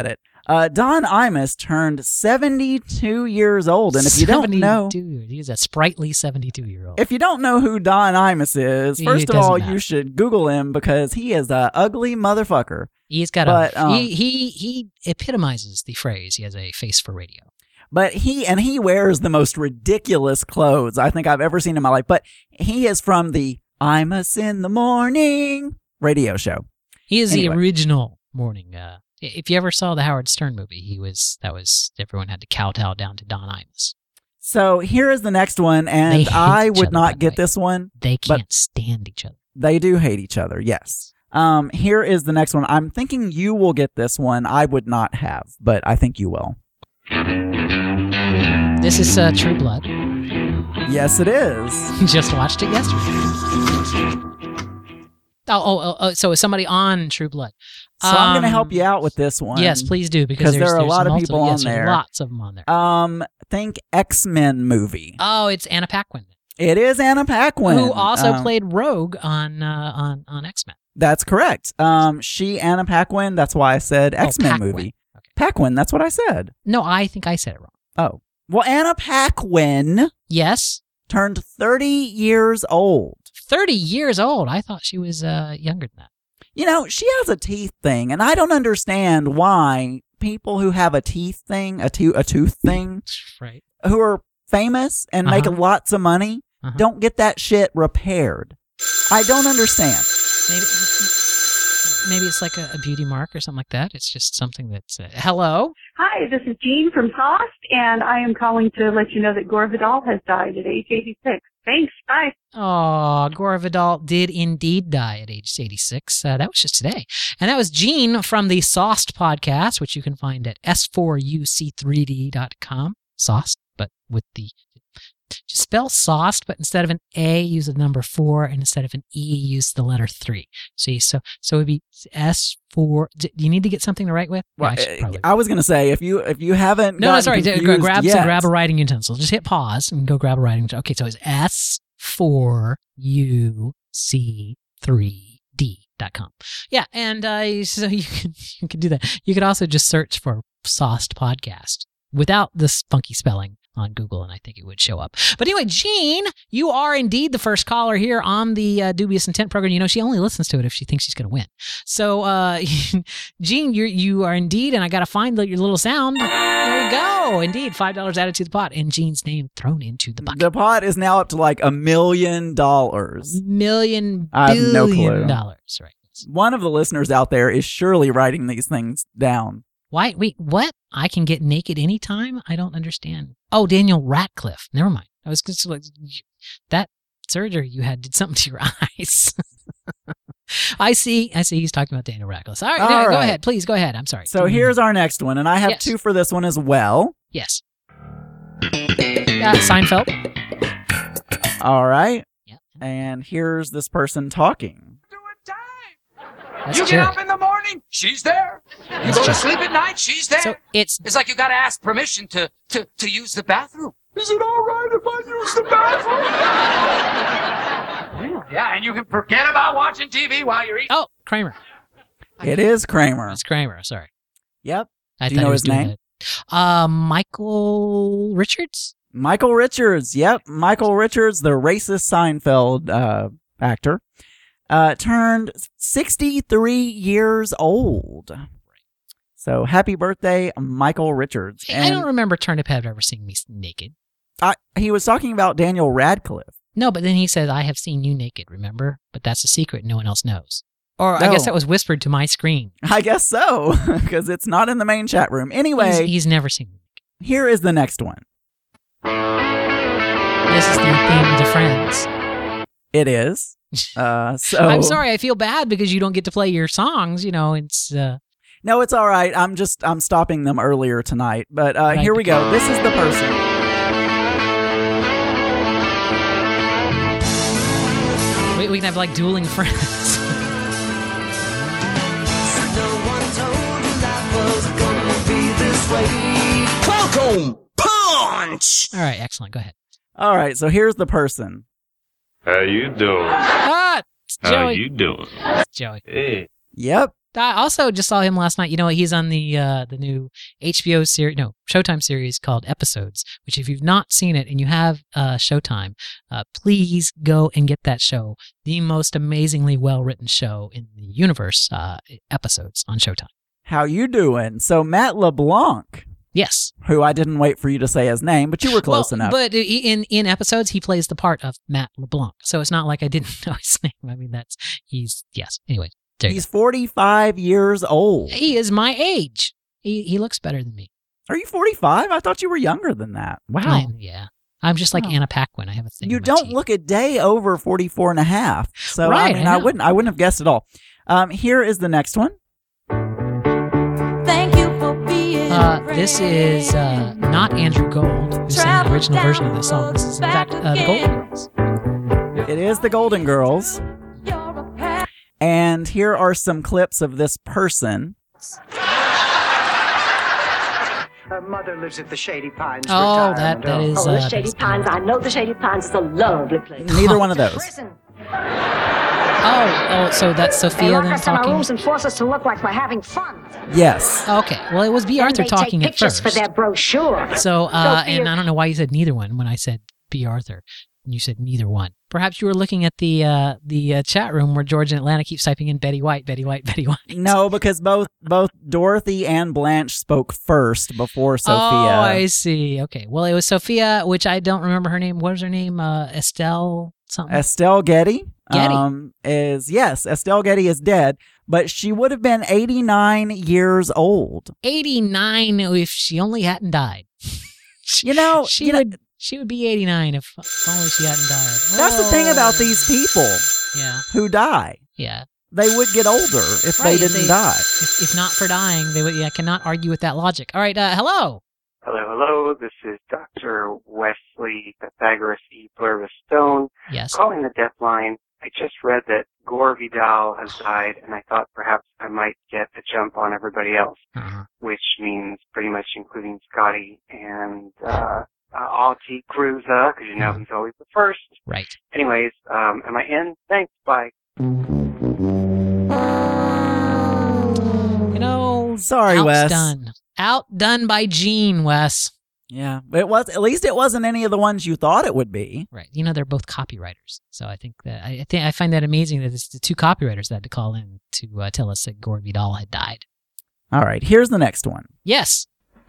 Uh, Don Imus turned seventy-two years old, and if you don't know, he's a sprightly seventy-two-year-old. If you don't know who Don Imus is, first It of all, doesn't you matter. should Google him because he is a ugly motherfucker. He's got But, a um, he, he he epitomizes the phrase. He has a face for radio. But he and he wears the most ridiculous clothes I think I've ever seen in my life. But he is from the Imus in the Morning radio show. He is Anyway. the original morning. Uh, if you ever saw the Howard Stern movie, he was that was everyone had to kowtow down to Don Imus. So here is the next one, They and hate I each would other, by not the get way. this one. They But- can't stand each other. They do hate each other, yes. Um, here is the next one. I'm thinking you will get this one. I would not have, but I think you will. This is uh, True Blood. Yes, it is. Just watched it yesterday. Oh, oh, oh, oh, so is somebody on True Blood? So I'm going to Um, help you out with this one. Yes, please do, because 'Cause there's, there are a there's lot of multiple- people yes, on there's there. Lots of them on there. Um, think X-Men movie. Oh, it's Anna Paquin, It is Anna Paquin, who also Um, played Rogue on uh, on on X-Men. That's correct. Um, she Anna Paquin. That's why I said Oh, X-Men Paquin. movie. Paquin. That's what I said. No, I think I said it wrong. Oh, well, Anna Paquin Yes, turned thirty years old. thirty years old. I thought she was uh, younger than that. You know, she has a teeth thing, and I don't understand why people who have a teeth thing, a, to- a tooth thing, Right. who are famous and make Uh-huh. lots of money, Uh-huh. don't get that shit repaired. I don't understand. Maybe maybe it's like a, a beauty mark or something like that. It's just something that's uh, hello. Hi, this is Jean from Sauce, and I am calling to let you know that Gore Vidal has died at age eighty-six. Thanks. Bye. Oh, Gore Vidal did indeed die at age eighty-six. Uh, that was just today. And that was Gene from the Sauced podcast, which you can find at S four U C three D dot com. Sauced, but with the... Just spell sauced, but instead of an A, use the number four, and instead of an E, use the letter three. See, so so it would be S four. Do you need to get something to write with? Yeah, Well, I should probably- I was going to say, if you if you haven't No, no, gotten sorry. d- confused Grab, yet, so grab a writing utensil. Just hit pause and go grab a writing utensil. Okay, so it's S four U C three D dot com. Yeah, and uh, so you can, you can do that. You could also just search for Sauced Podcast without this funky spelling on Google, and I think it would show up. But anyway, Jean, you are indeed the first caller here on the uh, Dubious Intent program. You know, she only listens to it if she thinks she's going to win. So, uh, Jean, you're, you are indeed, and I got to find the, your little sound. There you go. Indeed, five dollars added to the pot, and Jean's name thrown into the bucket. the pot is now up to like a million dollars. Million, I have no billion clue. dollars, right? One of the listeners out there is surely writing these things down. Why? Wait, what? I can get naked anytime? I don't understand. Oh, Daniel Radcliffe. Never mind. I was just like, that surgery you had did something to your eyes. I see. I see. He's talking about Daniel Radcliffe. All right, All no, go right. ahead. Please go ahead. I'm sorry. So here's our next one, and I have Yes. two for this one as well. Yes. Uh, Seinfeld. All right. Yeah. And here's this person talking. That's you Jerry. get up in the morning, she's there. You That's go Jerry. to sleep at night, she's there. So it's It's like you got to ask permission to, to, to use the bathroom. Is it all right if I use the bathroom? Yeah, and you can forget about watching T V while you're eating. oh Kramer. It is Kramer. It's Kramer. Sorry. Yep. I Do you thought know he was his doing name? it. Uh, Michael Richards. Michael Richards. Yep. Michael Richards, the racist Seinfeld uh, actor, uh, turned sixty-three years old. So happy birthday, Michael Richards. I don't remember Turnip Head ever seeing me naked. I, he was talking about Daniel Radcliffe. No, but then he said, I have seen you naked, remember? But that's a secret no one else knows. Or I No. guess that was whispered to my screen. I guess so, because it's not in the main chat room. Anyway, He's, he's never seen me naked. here is the next one. This is the theme to Friends. It is. Uh, so I'm sorry, I feel bad because you don't get to play your songs. You know, it's... Uh, No, it's all right. I'm just I'm stopping them earlier tonight. But uh, Right. here we go. This is the person. we, we can have like dueling friends. Welcome, punch! All right, excellent. Go ahead. All right. So here's the person. How you doing? Ah, it's How Joey. you doing? It's Joey. Hey. Yep. I also just saw him last night. You know, he's on the uh, the new H B O series, no, Showtime series called Episodes, which if you've not seen it and you have uh, Showtime, uh, please go and get that show. The most amazingly well-written show in the universe, uh, Episodes on Showtime. How you doing? So Matt LeBlanc. Yes. Who I didn't wait for you to say his name, but you were close well, enough. But in, in Episodes, he plays the part of Matt LeBlanc. So it's not like I didn't know his name. I mean, that's, he's, yes. Anyway. He's forty-five years old. He is my age. He he looks better than me. Are you forty-five? I thought you were younger than that. Wow. I, yeah. I'm just like oh. Anna Paquin. I have a thing. You don't teeth. look a day over forty-four and a half. So right, I mean, I, I wouldn't I wouldn't have guessed at all. Um, here is the next one. Thank you for being uh, this is uh, not Andrew Gold, who sang the original version of this song. This is in fact uh, the Golden Girls. It is the Golden Girls. And here are some clips of this person. Her mother lives at the Shady Pines. Oh, that, that is... Oh, uh, the Shady Pines. I know the Shady Pines is a lovely place. Neither one of those. Oh, oh, so that's Sophia they lock then us in our talking? rooms and force us to look like we're having fun. Yes. Okay, well, it was B. Then Arthur they talking take at pictures first. for their brochure. So, uh, Sophia- and I don't know why you said neither one when I said B. Arthur. And you said neither one. Perhaps you were looking at the uh, the uh, chat room where George and Atlanta keeps typing in Betty White, Betty White, Betty White. No, because both both Dorothy and Blanche spoke first before Sophia. Oh, I see. Okay. Well, it was Sophia, which I don't remember her name. What was her name? Uh, Estelle something? Estelle Getty. Getty. Um, is, yes, Estelle Getty is dead, but she would have been eighty-nine years old. eighty-nine if she only hadn't died. You know, she you would... know, She would be eighty-nine if, if only she hadn't died. That's oh. the thing about these people yeah. who die. Yeah. They would get older if right, they didn't if they, die. If, if not for dying, they would. Yeah, I cannot argue with that logic. All right, uh, hello. Hello, hello. This is Doctor Wesley Pythagoras E. Blurvis Stone. Yes. Calling the death line. I just read that Gore Vidal has died, and I thought perhaps I might get a jump on everybody else, uh-huh. which means pretty much including Scotty and uh, uh Alti Cruza, because you know he's always the first. Right. Anyways, um, am I in? Thanks. Bye. You know, sorry, outdone. Wes. Outdone by Gene, Wes. Yeah, it was. At least it wasn't any of the ones you thought it would be. Right. You know, they're both copywriters, so I think that I, I think I find that amazing that it's the two copywriters that had to call in to uh, tell us that Gore Vidal had died. All right, here's the next one. Yes.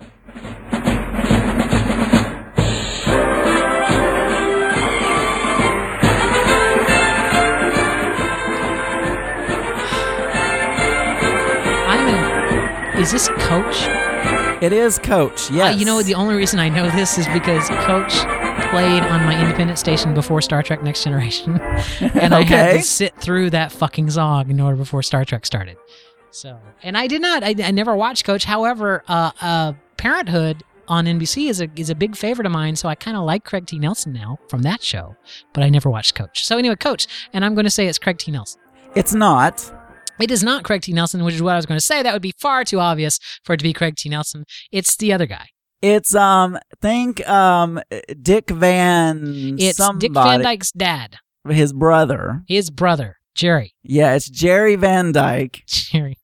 I'm in. Is this Coach? It is Coach, yes. Uh, you know, the only reason I know this is because Coach played on my independent station before Star Trek Next Generation. And I had Okay. to sit through that fucking song in order before Star Trek started. So, and I did not, I, I never watched Coach. However, uh, uh, Parenthood on N B C is a is a big favorite of mine, so I kind of like Craig T. Nelson now from that show, but I never watched Coach. So anyway, Coach, and I'm going to say it's Craig T. Nelson. It's not. It is not Craig T. Nelson, which is what I was going to say. That would be far too obvious for it to be Craig T. Nelson. It's the other guy. It's, um, think, um, Dick Van It's somebody. Dick Van Dyke's dad. His brother. His brother, Jerry. Yeah, it's Jerry Van Dyke. Jerry.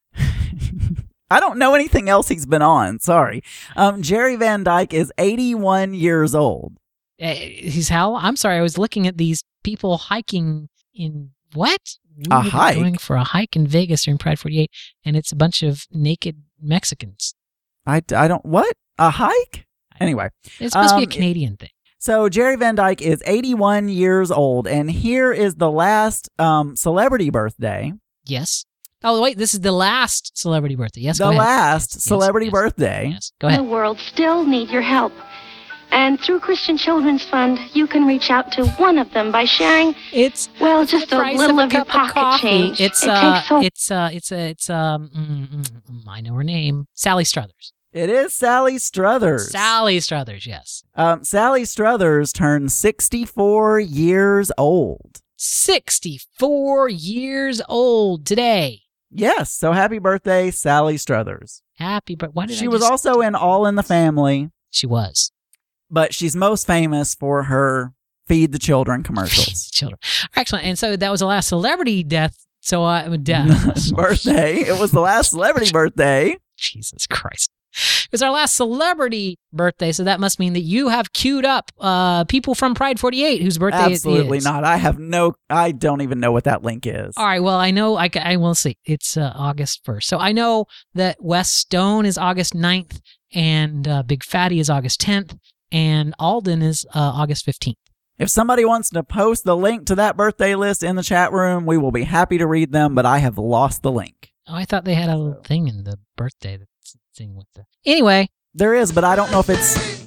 I don't know anything else he's been on. Sorry. Um, Jerry Van Dyke is eighty-one years old. Uh, he's how? I'm sorry. I was looking at these people hiking in what? A We were hike? Going for a hike in Vegas during Pride forty-eight, and it's a bunch of naked Mexicans. I, I don't, what? A hike? Anyway. It's supposed um, to be a Canadian thing. So Jerry Van Dyke is eighty-one years old, and here is the last um, celebrity birthday. Yes. Oh, wait, this is the last celebrity birthday. Yes, the go ahead. last Yes, celebrity yes, birthday. Yes, go ahead. The world still need your help. And through Christian Children's Fund, you can reach out to one of them by sharing, it's well, just a price little of, of, a your cup of pocket coffee. change. It's it uh, takes so it's uh, it's uh, it's um, mm, mm, mm, I know her name, Sally Struthers. It is Sally Struthers. Sally Struthers, yes. Um, Sally Struthers turned sixty-four years old. sixty-four years old today. Yes, so happy birthday, Sally Struthers. Happy, but why did She I was just... also in All in the Family. She was. But she's most famous for her Feed the Children commercials. Children. Excellent. And so that was the last celebrity death So, uh, death. birthday. It was the last celebrity birthday. Jesus Christ. It was our last celebrity birthday, so that must mean that you have queued up uh, people from Pride forty-eight whose birthday it is. Absolutely not. I have no, I don't even know what that link is. All right, well, I know, I, I will see. It's uh, August first. So I know that Wes Stone is August ninth, and uh, Big Fatty is August tenth, and Alden is uh, August fifteenth. If somebody wants to post the link to that birthday list in the chat room, we will be happy to read them, but I have lost the link. Oh, I thought they had a little thing in the birthday that's thing with the... Anyway. There is, but I don't know if it's...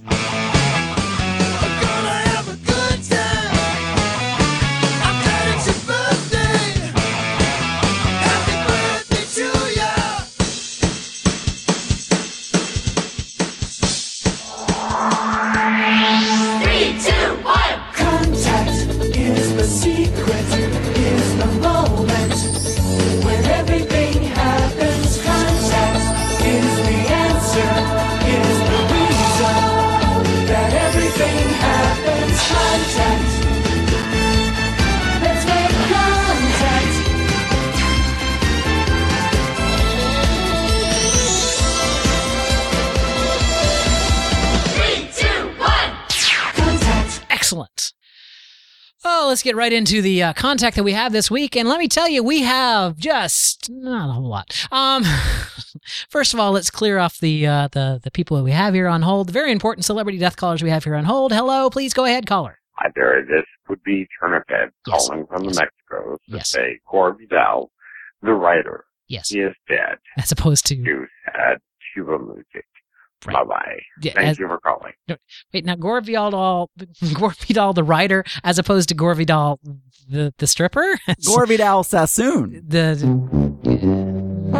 Excellent. Oh, let's get right into the uh, contact that we have this week. And let me tell you, we have just not a whole lot. Um, first of all, let's clear off the, uh, the the people that we have here on hold. The very important celebrity death callers we have here on hold. Hello, please go ahead, caller. Hi there. This would be Turniphead Yes. calling from Yes. New Mexico to Yes. say Gore Vidal, the writer, Yes. he is dead. As opposed to... You had Cuba music. Right. Bye-bye. Yeah, Thank as- you for calling. No, wait, now Gore Vidal, Gore Vidal the writer, as opposed to Gore Vidal the, the stripper? Gore Vidal Sassoon. The, the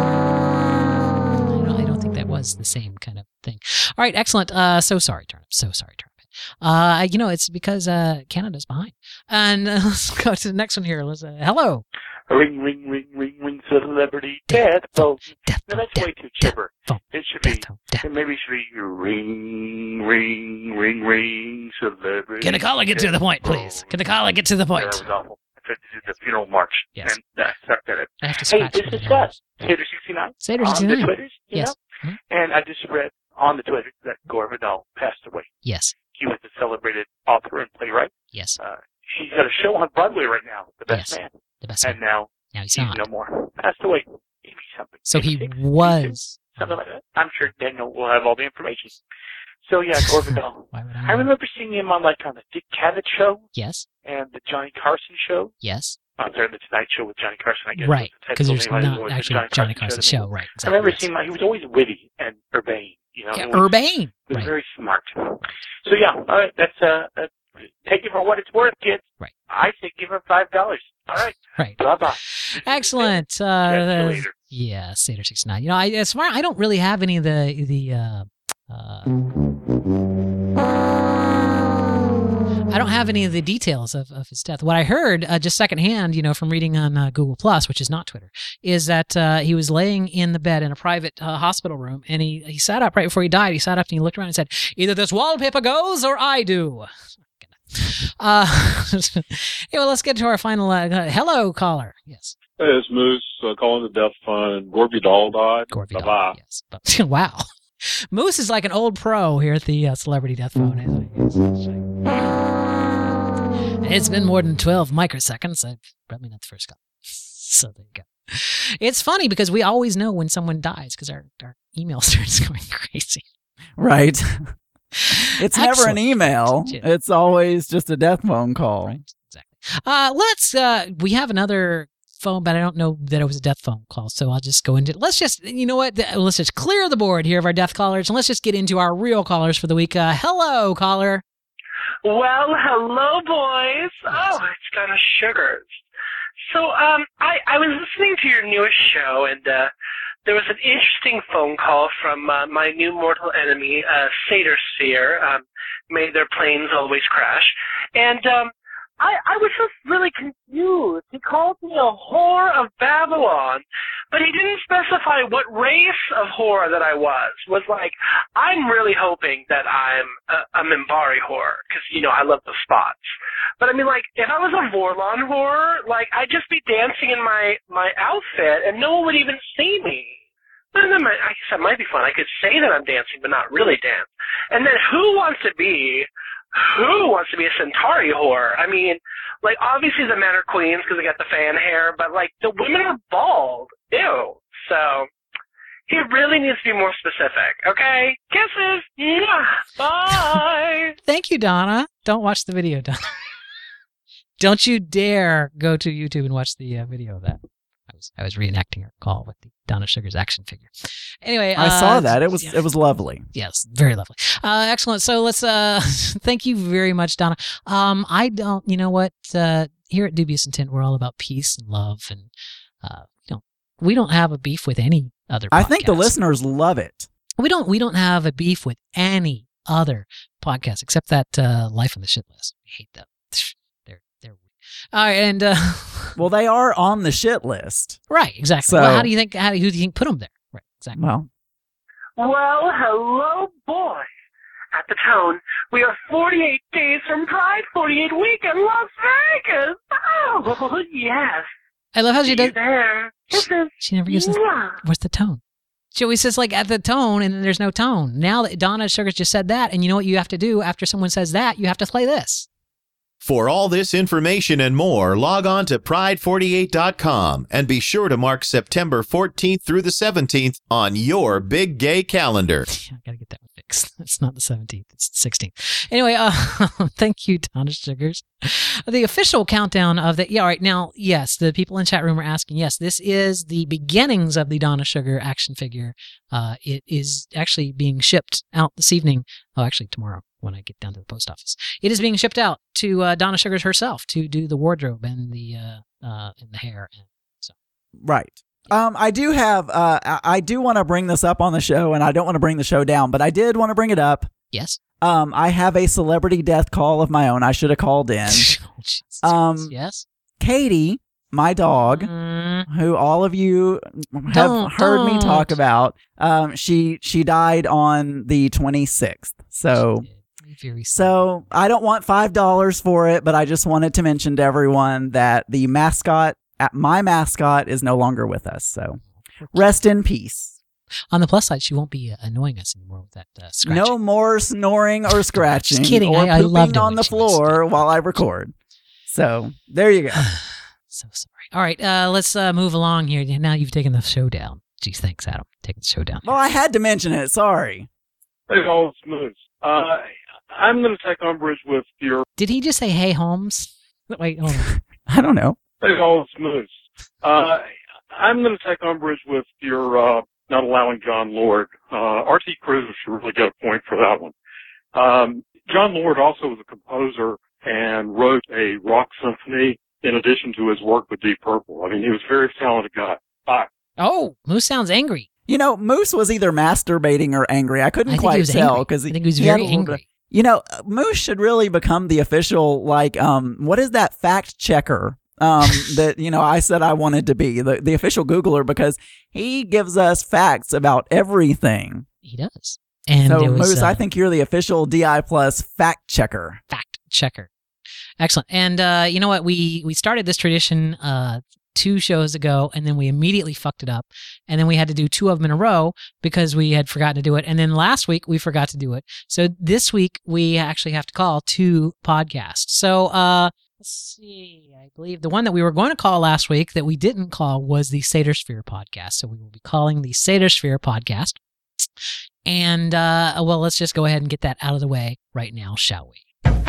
I, don't, I don't think that was the same kind of thing. All right, excellent. Uh, so sorry, Turnip. So sorry, Turnip. Uh, you know, it's because uh, Canada's behind. And uh, let's go to the next one here. Let's, uh, hello. Ring, ring, ring, ring, ring, celebrity death phone. No, that's way too chipper. It should be, maybe it should be ring, ring, ring, ring, celebrity. Can the caller get to the point, please? Can the caller get to the point? Yeah, that was awful. I tried to do the funeral march. Yes. And I sucked at it. I have to Hey, scratch this the is funeral Gus, Sater sixty-nine. Sater On sixty-nine. the Twitters, you Yes. know? And I just read on the Twitter that Gore Vidal passed away. Yes. He was a celebrated author and playwright. Yes. Uh, he's got a show on Broadway right now, The Best Yes. Man. The Best And Man. now, Now he's he's not. no more. Passed away. Maybe something. So he eighty-six, was. something like that. I'm sure Daniel will have all the information. So yeah, Gore Vidal. Why would I I? remember seeing him on like on the Dick Cavett show Yes. and the Johnny Carson show. Yes. I'm sorry, the Tonight Show with Johnny Carson, I guess. Right. was the Because technical there's name. I not didn't know it was actually the Johnny Carson to me. show, right? I remember Exactly. seeing him. He was always witty and urbane. You know, Yeah, he was, urbane. He was Right. very smart. So yeah, all right. That's uh, uh, take it for what it's worth, kids. Right. I say give her five dollars. All right. Right. Bye bye. Excellent. Uh, Catch you later. yeah, Sater sixty-nine. You know, I, as far I don't really have any of the the. Uh, uh, I don't have any of the details of, of his death. What I heard, uh, just secondhand, you know, from reading on uh, Google Plus, which is not Twitter, is that uh, he was laying in the bed in a private uh, hospital room, and he, he sat up right before he died. He sat up and he looked around and said, "Either this wallpaper goes or I do." Uh, yeah, well, let's get to our final. Uh, hello, caller. Yes. Hey, it's Moose uh, calling the death fund. Gore Vidal died. Gore Vidal, Bye-bye. yes. But, wow. Moose is like an old pro here at the uh, Celebrity Death Phone. Isn't he? It's been more than twelve microseconds. I probably not the first call. So there you go. It's funny because we always know when someone dies because our, our email starts going crazy. Right. It's never Excellent. an email. Yeah. It's always just a death phone call. Right. Exactly. Uh, let's, uh, we have another phone, but I don't know that it was a death phone call, so I'll just go into, let's just, you know what, let's just clear the board here of our death callers, and let's just get into our real callers for the week. Uh, hello, caller. Well, hello, boys. Oh, it's kind of sugars. So, um, I, I was listening to your newest show, and uh, there was an interesting phone call from uh, my new mortal enemy, uh, Satyr Sphere. Um, may their planes always crash. And um, I, I was just really confused. He called me a whore of Babylon, but he didn't specify what race of whore that I was. Was like, I'm really hoping that I'm a, a Mimbari whore, because, you know, I love the spots. But I mean, like, if I was a Vorlon whore, like, I'd just be dancing in my, my outfit and no one would even see me. And then my, I guess that might be fun. I could say that I'm dancing, but not really dance. And then who wants to be, who wants to be a Centauri whore? I mean, like, obviously the men are queens because they got the fan hair, but, like, the women are bald. Ew. So, he really needs to be more specific, okay? Kisses! Mwah. Bye! Thank you, Donna. Don't watch the video, Donna. Don't you dare go to YouTube and watch the uh, video of that. I was I was reenacting her call with the Donna Sugars action figure. Anyway, I uh, saw that. It was yeah. it was lovely. Yes, very lovely. Uh, excellent. So let's. Uh, thank you very much, Donna. Um, I don't. You know what? Uh, here at Dubious Intent, we're all about peace and love, and uh, you know, we don't have a beef with any other. I podcast. think the listeners love it. We don't. We don't have a beef with any other podcast except that uh, Life on the Shit List. We hate them. They're they're. All right, and. Uh, Well, they are on the shit list. Right, exactly. So, well, how do you think, how, who do you think put them there? Right, exactly. Well, Well, hello, boys. At the Tone, we are forty-eight days from Pride forty-eight week in Las Vegas. Oh, yes. I love how she See does. you there. Kisses. She never gives us. Mwah. What's the tone? She always says like at the tone, and then there's no tone. Now that Donna Sugars just said that, and you know what you have to do after someone says that? You have to play this. For all this information and more, log on to pride forty-eight dot com and be sure to mark September fourteenth through the seventeenth on your big gay calendar. I gotta get that one fixed. It's not the seventeenth, it's the sixteenth. Anyway, uh, thank you, Donna Sugars. The official countdown of the, yeah, all right, now, yes, the people in chat room are asking, yes, this is the beginnings of the Donna Sugar action figure. Uh, it is actually being shipped out this evening. Oh, actually, tomorrow when I get down to the post office. It is being shipped out to uh, Donna Sugars herself to do the wardrobe and the uh, uh, and the hair. And so, right. Um, I do have. Uh, I I do want to bring this up on the show, and I don't want to bring the show down, but I did want to bring it up. Yes. Um, I have a celebrity death call of my own. I should have called in. oh, um, yes. Katie, my dog, mm. who all of you have Don't, heard don't. me talk about. Um, she she died on the twenty-sixth. So. Very So I don't want five dollars for it, but I just wanted to mention to everyone that the mascot, my mascot, is no longer with us. So rest in peace. On the plus side, she won't be uh, annoying us anymore with that uh, scratching. No more snoring or scratching. Just kidding. Or I, I love pooping on the floor while I record. So there you go. So sorry. All right, uh, let's uh, move along here. Now you've taken the show down. Geez, thanks, Adam. Taking the show down. Well, I had to mention it. Sorry. Hey, all smooth. Uh, I'm going to take umbrage with your... Did he just say, hey, Holmes? Wait, hold on. I don't know. Hey, all smooth. Uh, I'm going to take umbrage with your uh, not allowing John Lord. Uh, R T Cruz should really get a point for that one. Um, John Lord also was a composer and wrote a rock symphony in addition to his work with Deep Purple. I mean, he was a very talented guy. Bye. Oh, Moose sounds angry. You know, Moose was either masturbating or angry. I couldn't I think quite he was tell angry. because I think he was he had very a little angry. bit- You know, Moose should really become the official, like, um, what is that fact checker um, that, you know, I said I wanted to be, the, the official Googler, because he gives us facts about everything. He does. And so, it was, Moose, uh, I think you're the official D I Plus fact checker. Fact checker. Excellent. And uh, you know what? We we started this tradition uh, two shows ago, and then we immediately fucked it up. And then we had to do two of them in a row because we had forgotten to do it. And then last week, we forgot to do it. So this week, we actually have to call two podcasts. So uh, let's see. I believe the one that we were going to call last week that we didn't call was the Satyrosphere podcast. So we will be calling the Satyrosphere podcast. And, uh, well, let's just go ahead and get that out of the way right now, shall we?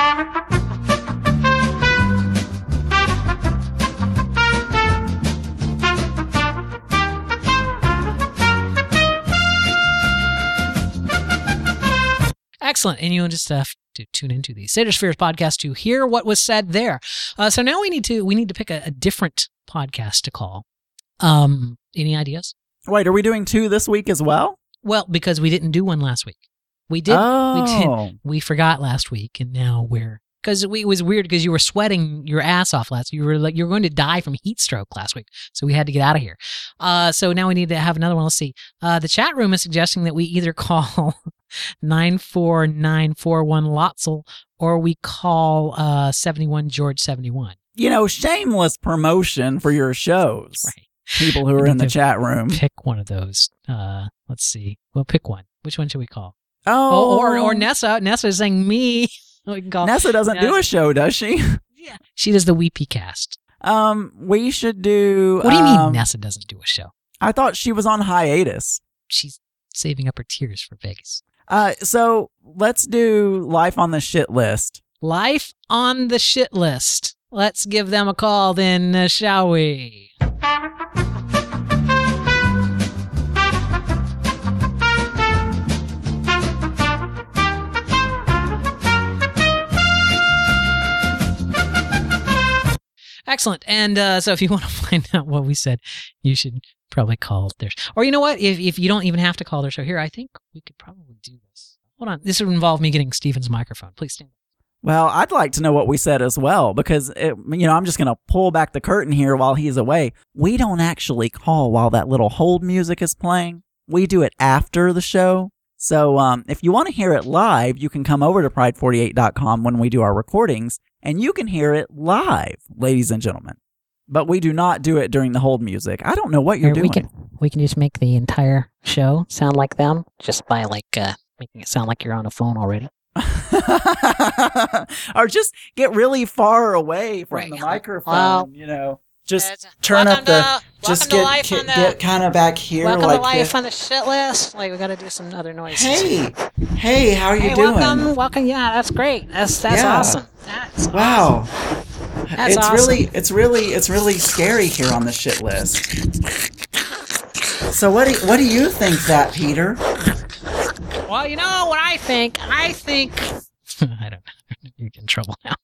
Excellent. And you'll just have to tune into the Satyrosphere podcast to hear what was said there. Uh, so now we need to we need to pick a, a different podcast to call. Um, any ideas? Wait, are we doing two this week as well? Well, because we didn't do one last week. We did. Oh. We did. We forgot last week, and now we're because we, it was weird because you were sweating your ass off last. You were like you were going to die from heat stroke last week, so we had to get out of here. Uh, so now we need to have another one. Let's see. Uh, the chat room is suggesting that we either call nine four nine four one Lotzel, or we call uh, seventy-one George seventy-one. You know, shameless promotion for your shows. Right. People who are in the chat room. Pick one of those. Uh, let's see. We'll pick one. Which one should we call? Oh. Or, or Nessa. Nessa is saying me. We can call Nessa doesn't Nessa. do a show, does she? Yeah. She does the Weepy Cast. Um, we should do... What do you um, mean Nessa doesn't do a show? I thought she was on hiatus. She's saving up her tears for Vegas. Uh, so let's do Life on the Shit List. Life on the Shit List. Let's give them a call then, uh, shall we? Excellent. And uh, so if you want to find out what we said, you should probably call their... Or you know what? If if you don't even have to call their show here, I think we could probably do this. Hold on. This would involve me getting Steven's microphone. Please stand. Well, I'd like to know what we said as well, because, it, you know, I'm just going to pull back the curtain here while he's away. We don't actually call while that little hold music is playing. We do it after the show. So um, if you want to hear it live, you can come over to pride forty-eight dot com when we do our recordings, and you can hear it live, ladies and gentlemen. But we do not do it during the hold music. I don't know what you're Or doing. we can we can just make the entire show sound like them, just by like uh, making it sound like you're on a phone already. Or just get really far away from Right. the microphone, Well, you know. Just it's- turn welcome up the... to- just welcome to get, Life get, on the- get kind of back here Welcome like to Life this. on the Shit List. Like we got to do some other noises. Hey, hey, how are you Hey, doing? welcome, welcome. Yeah, that's great. That's that's Yeah. awesome. That's Wow. That's it's awesome. really it's really it's really scary here on the shit list. So what do you, what do you think that, Peter? Well, you know what I think. I think I don't know. You're in trouble now.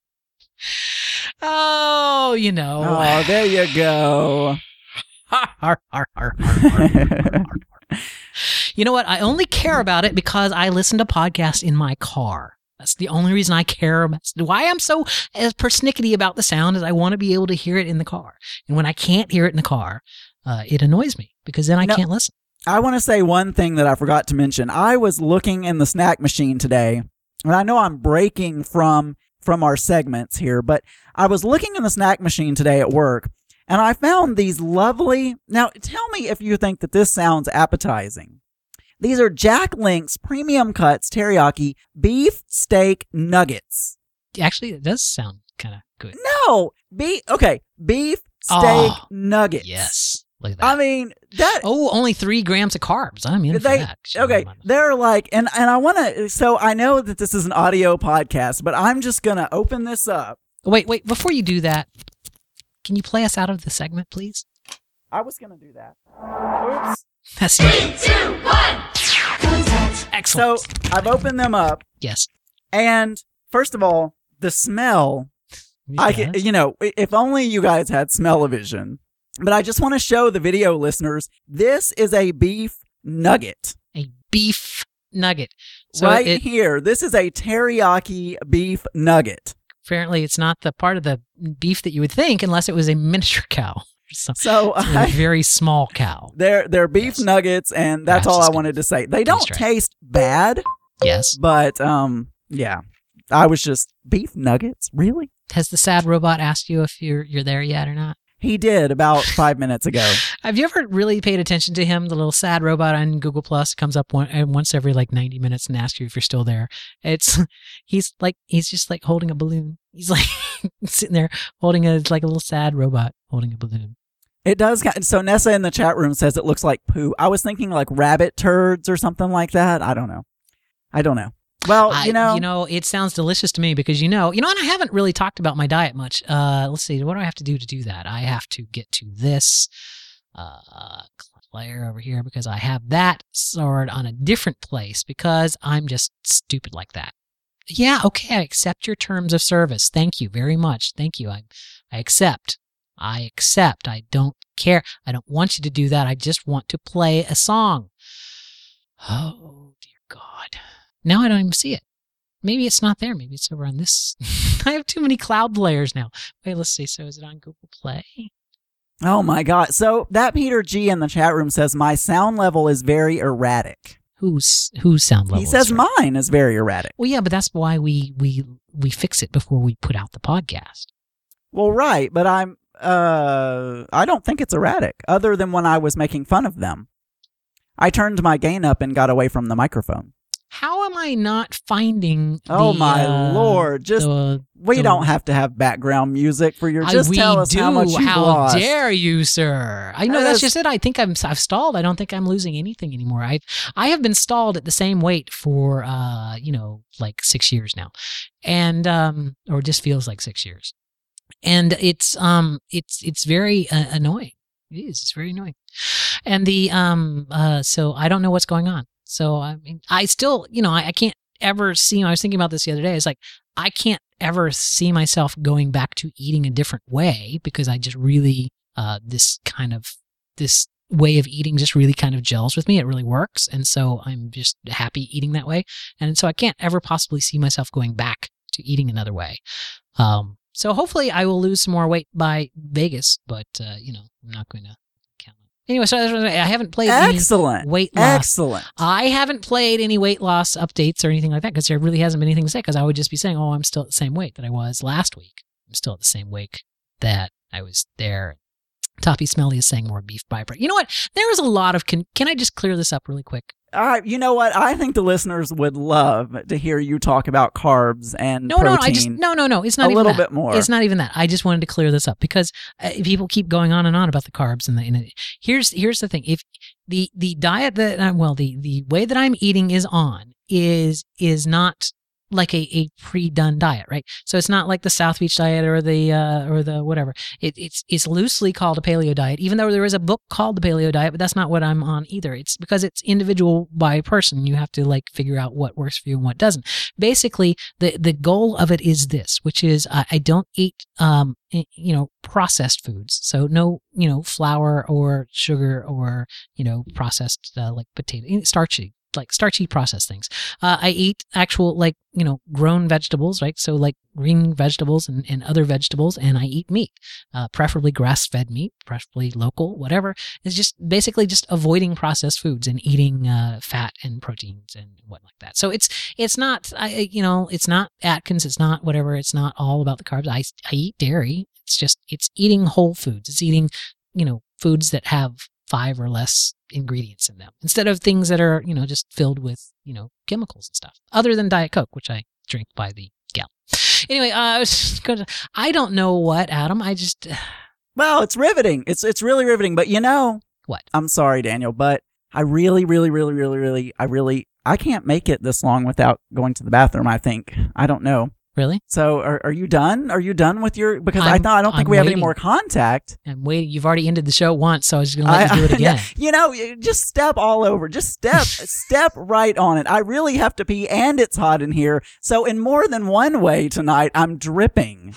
Oh, you know. Oh, there you go. Har, har, har, har, har, har, har, har. You know what? I only care about it because I listen to podcasts in my car. That's the only reason I care about why I'm so as persnickety about the sound is I want to be able to hear it in the car. And when I can't hear it in the car, uh, it annoys me because then I No. can't listen. I want to say one thing that I forgot to mention. I was looking in the snack machine today, and I know I'm breaking from from our segments here, but I was looking in the snack machine today at work, and I found these lovely... Now, tell me if you think that this sounds appetizing. These are Jack Link's Premium Cuts Teriyaki Beef Steak Nuggets. Actually, it does sound kind of good. No! Be- okay, Beef Steak Oh, Nuggets. Yes. Look at that. I mean, that... Oh, only three grams of carbs. I'm in for They, that. okay, they're like, and, and I want to, so I know that this is an audio podcast, but I'm just going to open this up. Wait, wait, before you do that, can you play us out of the segment, please? I was going to do that. Oops. That's Three, two, one. Excellent. So I've opened them up. Yes. And first of all, the smell, I can, you know, if only you guys had smell-o-vision. But I just want to show the video listeners, this is a beef nugget. A beef nugget. So right it, here. This is a teriyaki beef nugget. Apparently, it's not the part of the beef that you would think unless it was a miniature cow. So, so a I, very small cow. They're, they're beef yes. nuggets, and that's Perhaps all I good. wanted to say. They don't right. taste bad. Yes. But, um, yeah. I was just, beef nuggets? Really? Has the sad robot asked you if you're you're there yet or not? He did about five minutes ago. Have you ever really paid attention to him? The little sad robot on Google Plus comes up one, once every like ninety minutes and asks you if you're still there. It's he's like he's just like holding a balloon. He's like sitting there holding a like a little sad robot holding a balloon. It does. So Nessa in the chat room says it looks like poo. I was thinking like rabbit turds or something like that. I don't know. I don't know. Well, I, you know, you know, it sounds delicious to me because you know, you know, and I haven't really talked about my diet much. Uh, let's see, what do I have to do to do that? I have to get to this uh layer over here because I have that stored on a different place because I'm just stupid like that. Yeah, okay, I accept your terms of service. Thank you very much. Thank you. I, I accept. I accept. I don't care. I don't want you to do that. I just want to play a song. Oh dear God. Now I don't even see it. Maybe it's not there. Maybe it's over on this. I have too many cloud layers now. Wait, let's see. So is it on Google Play? oh my God. So that Peter G in the chat room says my sound level is very erratic. Whose whose sound level? He says is right? mine is very erratic. Well, yeah, but that's why we we we fix it before we put out the podcast. Well, right, but I'm uh I don't think it's erratic, other than when I was making fun of them. I turned my gain up and got away from the microphone. How am I not finding? Oh the, my uh, lord! Just the, we the, don't have to have background music for your. Just I, tell we us do. how much you've How lost. dare you, sir? I know That that's is- just it. I think I'm I've stalled. I don't think I'm losing anything anymore. I I have been stalled at the same weight for uh you know like six years now, and um or just feels like six years, and it's um it's it's very uh, annoying. It is. It's very annoying, and the um uh so I don't know what's going on. So I mean I still you know I, I can't ever see. I was thinking about this the other day. It's like I can't ever see myself going back to eating a different way because I just really uh this kind of this way of eating just really kind of gels with me. It really works, and so I'm just happy eating that way. And so I can't ever possibly see myself going back to eating another way. Um, so hopefully I will lose some more weight by Vegas, but uh, you know I'm not going to. Anyway, so I haven't played Excellent. any weight loss. Excellent. I haven't played any weight loss updates or anything like that because there really hasn't been anything to say because I would just be saying, oh, I'm still at the same weight that I was last week. I'm still at the same weight that I was there. Toppy Smelly is saying more beef byproduct. You know what? There is a lot of... Can, can I just clear this up really quick? Uh, you know what? I think the listeners would love to hear you talk about carbs and No, protein. no, I just no, no, no. It's not a even little that. bit more. It's not even that. I just wanted to clear this up because uh, people keep going on and on about the carbs and the. And the here's here's the thing. If the the diet that I, well the the way that I'm eating is on is is not like a, a pre-done diet, right? So it's not like the South Beach diet or the uh, or the whatever. It, it's it's loosely called a paleo diet, even though there is a book called the Paleo Diet, but that's not what I'm on either. It's because it's individual by person. You have to like figure out what works for you and what doesn't. Basically, the the goal of it is this, which is I, I don't eat um you know processed foods, so no you know flour or sugar or you know processed uh, like potato starchy. like starchy processed things. Uh, I eat actual like, you know, grown vegetables, right? So like green vegetables and, and other vegetables, and I eat meat, uh, preferably grass-fed meat, preferably local, whatever. It's just basically just avoiding processed foods and eating uh, fat and proteins and what like that. So it's it's not, I you know, it's not Atkins, it's not whatever, it's not all about the carbs. I, I eat dairy. It's just, it's eating whole foods. It's eating, you know, foods that have five or less ingredients in them instead of things that are, you know, just filled with, you know, chemicals and stuff other than Diet Coke, which I drink by the gallon. Anyway, uh, I was going to, I don't know what, Adam, I just, well, it's riveting. It's, it's really riveting, but you know, what? I'm sorry, Daniel, but I really, really, really, really, really, I really, I can't make it this long without going to the bathroom. I think, I don't know. Really? So are are you done? Are you done with your? Because I'm, I thought I don't think I'm we have waiting. any more contact. I'm waiting. You've already ended the show once, so I was going to let I, you do it again. You know, you just step all over. Just step, step right on it. I really have to pee, and it's hot in here. So in more than one way tonight, I'm dripping.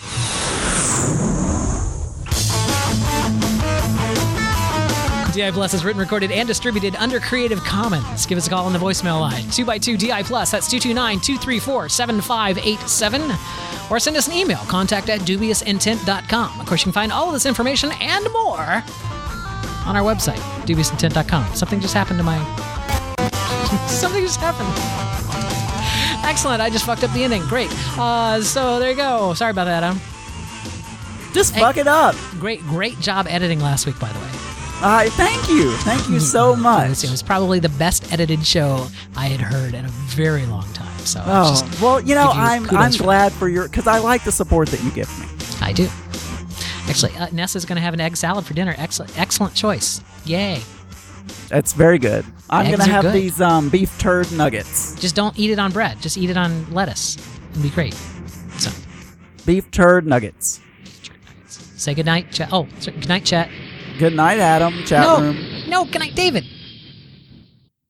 D I Plus is written, recorded, and distributed under Creative Commons. Give us a call on the voicemail line, two by two D I Plus. That's two two nine, two three four, seven five eight seven. Or send us an email, contact at dubious intent dot com. Of course, you can find all of this information and more on our website, dubious intent dot com. Something just happened to my... Something just happened. Excellent. I just fucked up the ending. Great. Uh, so there you go. Sorry about that, Adam. Just fuck it up. Great, great job editing last week, by the way. Uh, thank you. Thank you so much. It was, it was probably the best edited show I had heard in a very long time. So oh, just well, you know, you I'm kudos I'm for glad for your, because I like the support that you give me. I do. Actually, uh, Nessa's going to have an egg salad for dinner. Excellent, excellent choice. Yay. It's very good. I'm Eggs going to are have good. these um, beef turd nuggets. Just don't eat it on bread. Just eat it on lettuce. It'll be great. So, beef turd nuggets. Say goodnight, chat. Oh, sorry, goodnight, chat. Good night, Adam. Chat no, room. no, good night, David.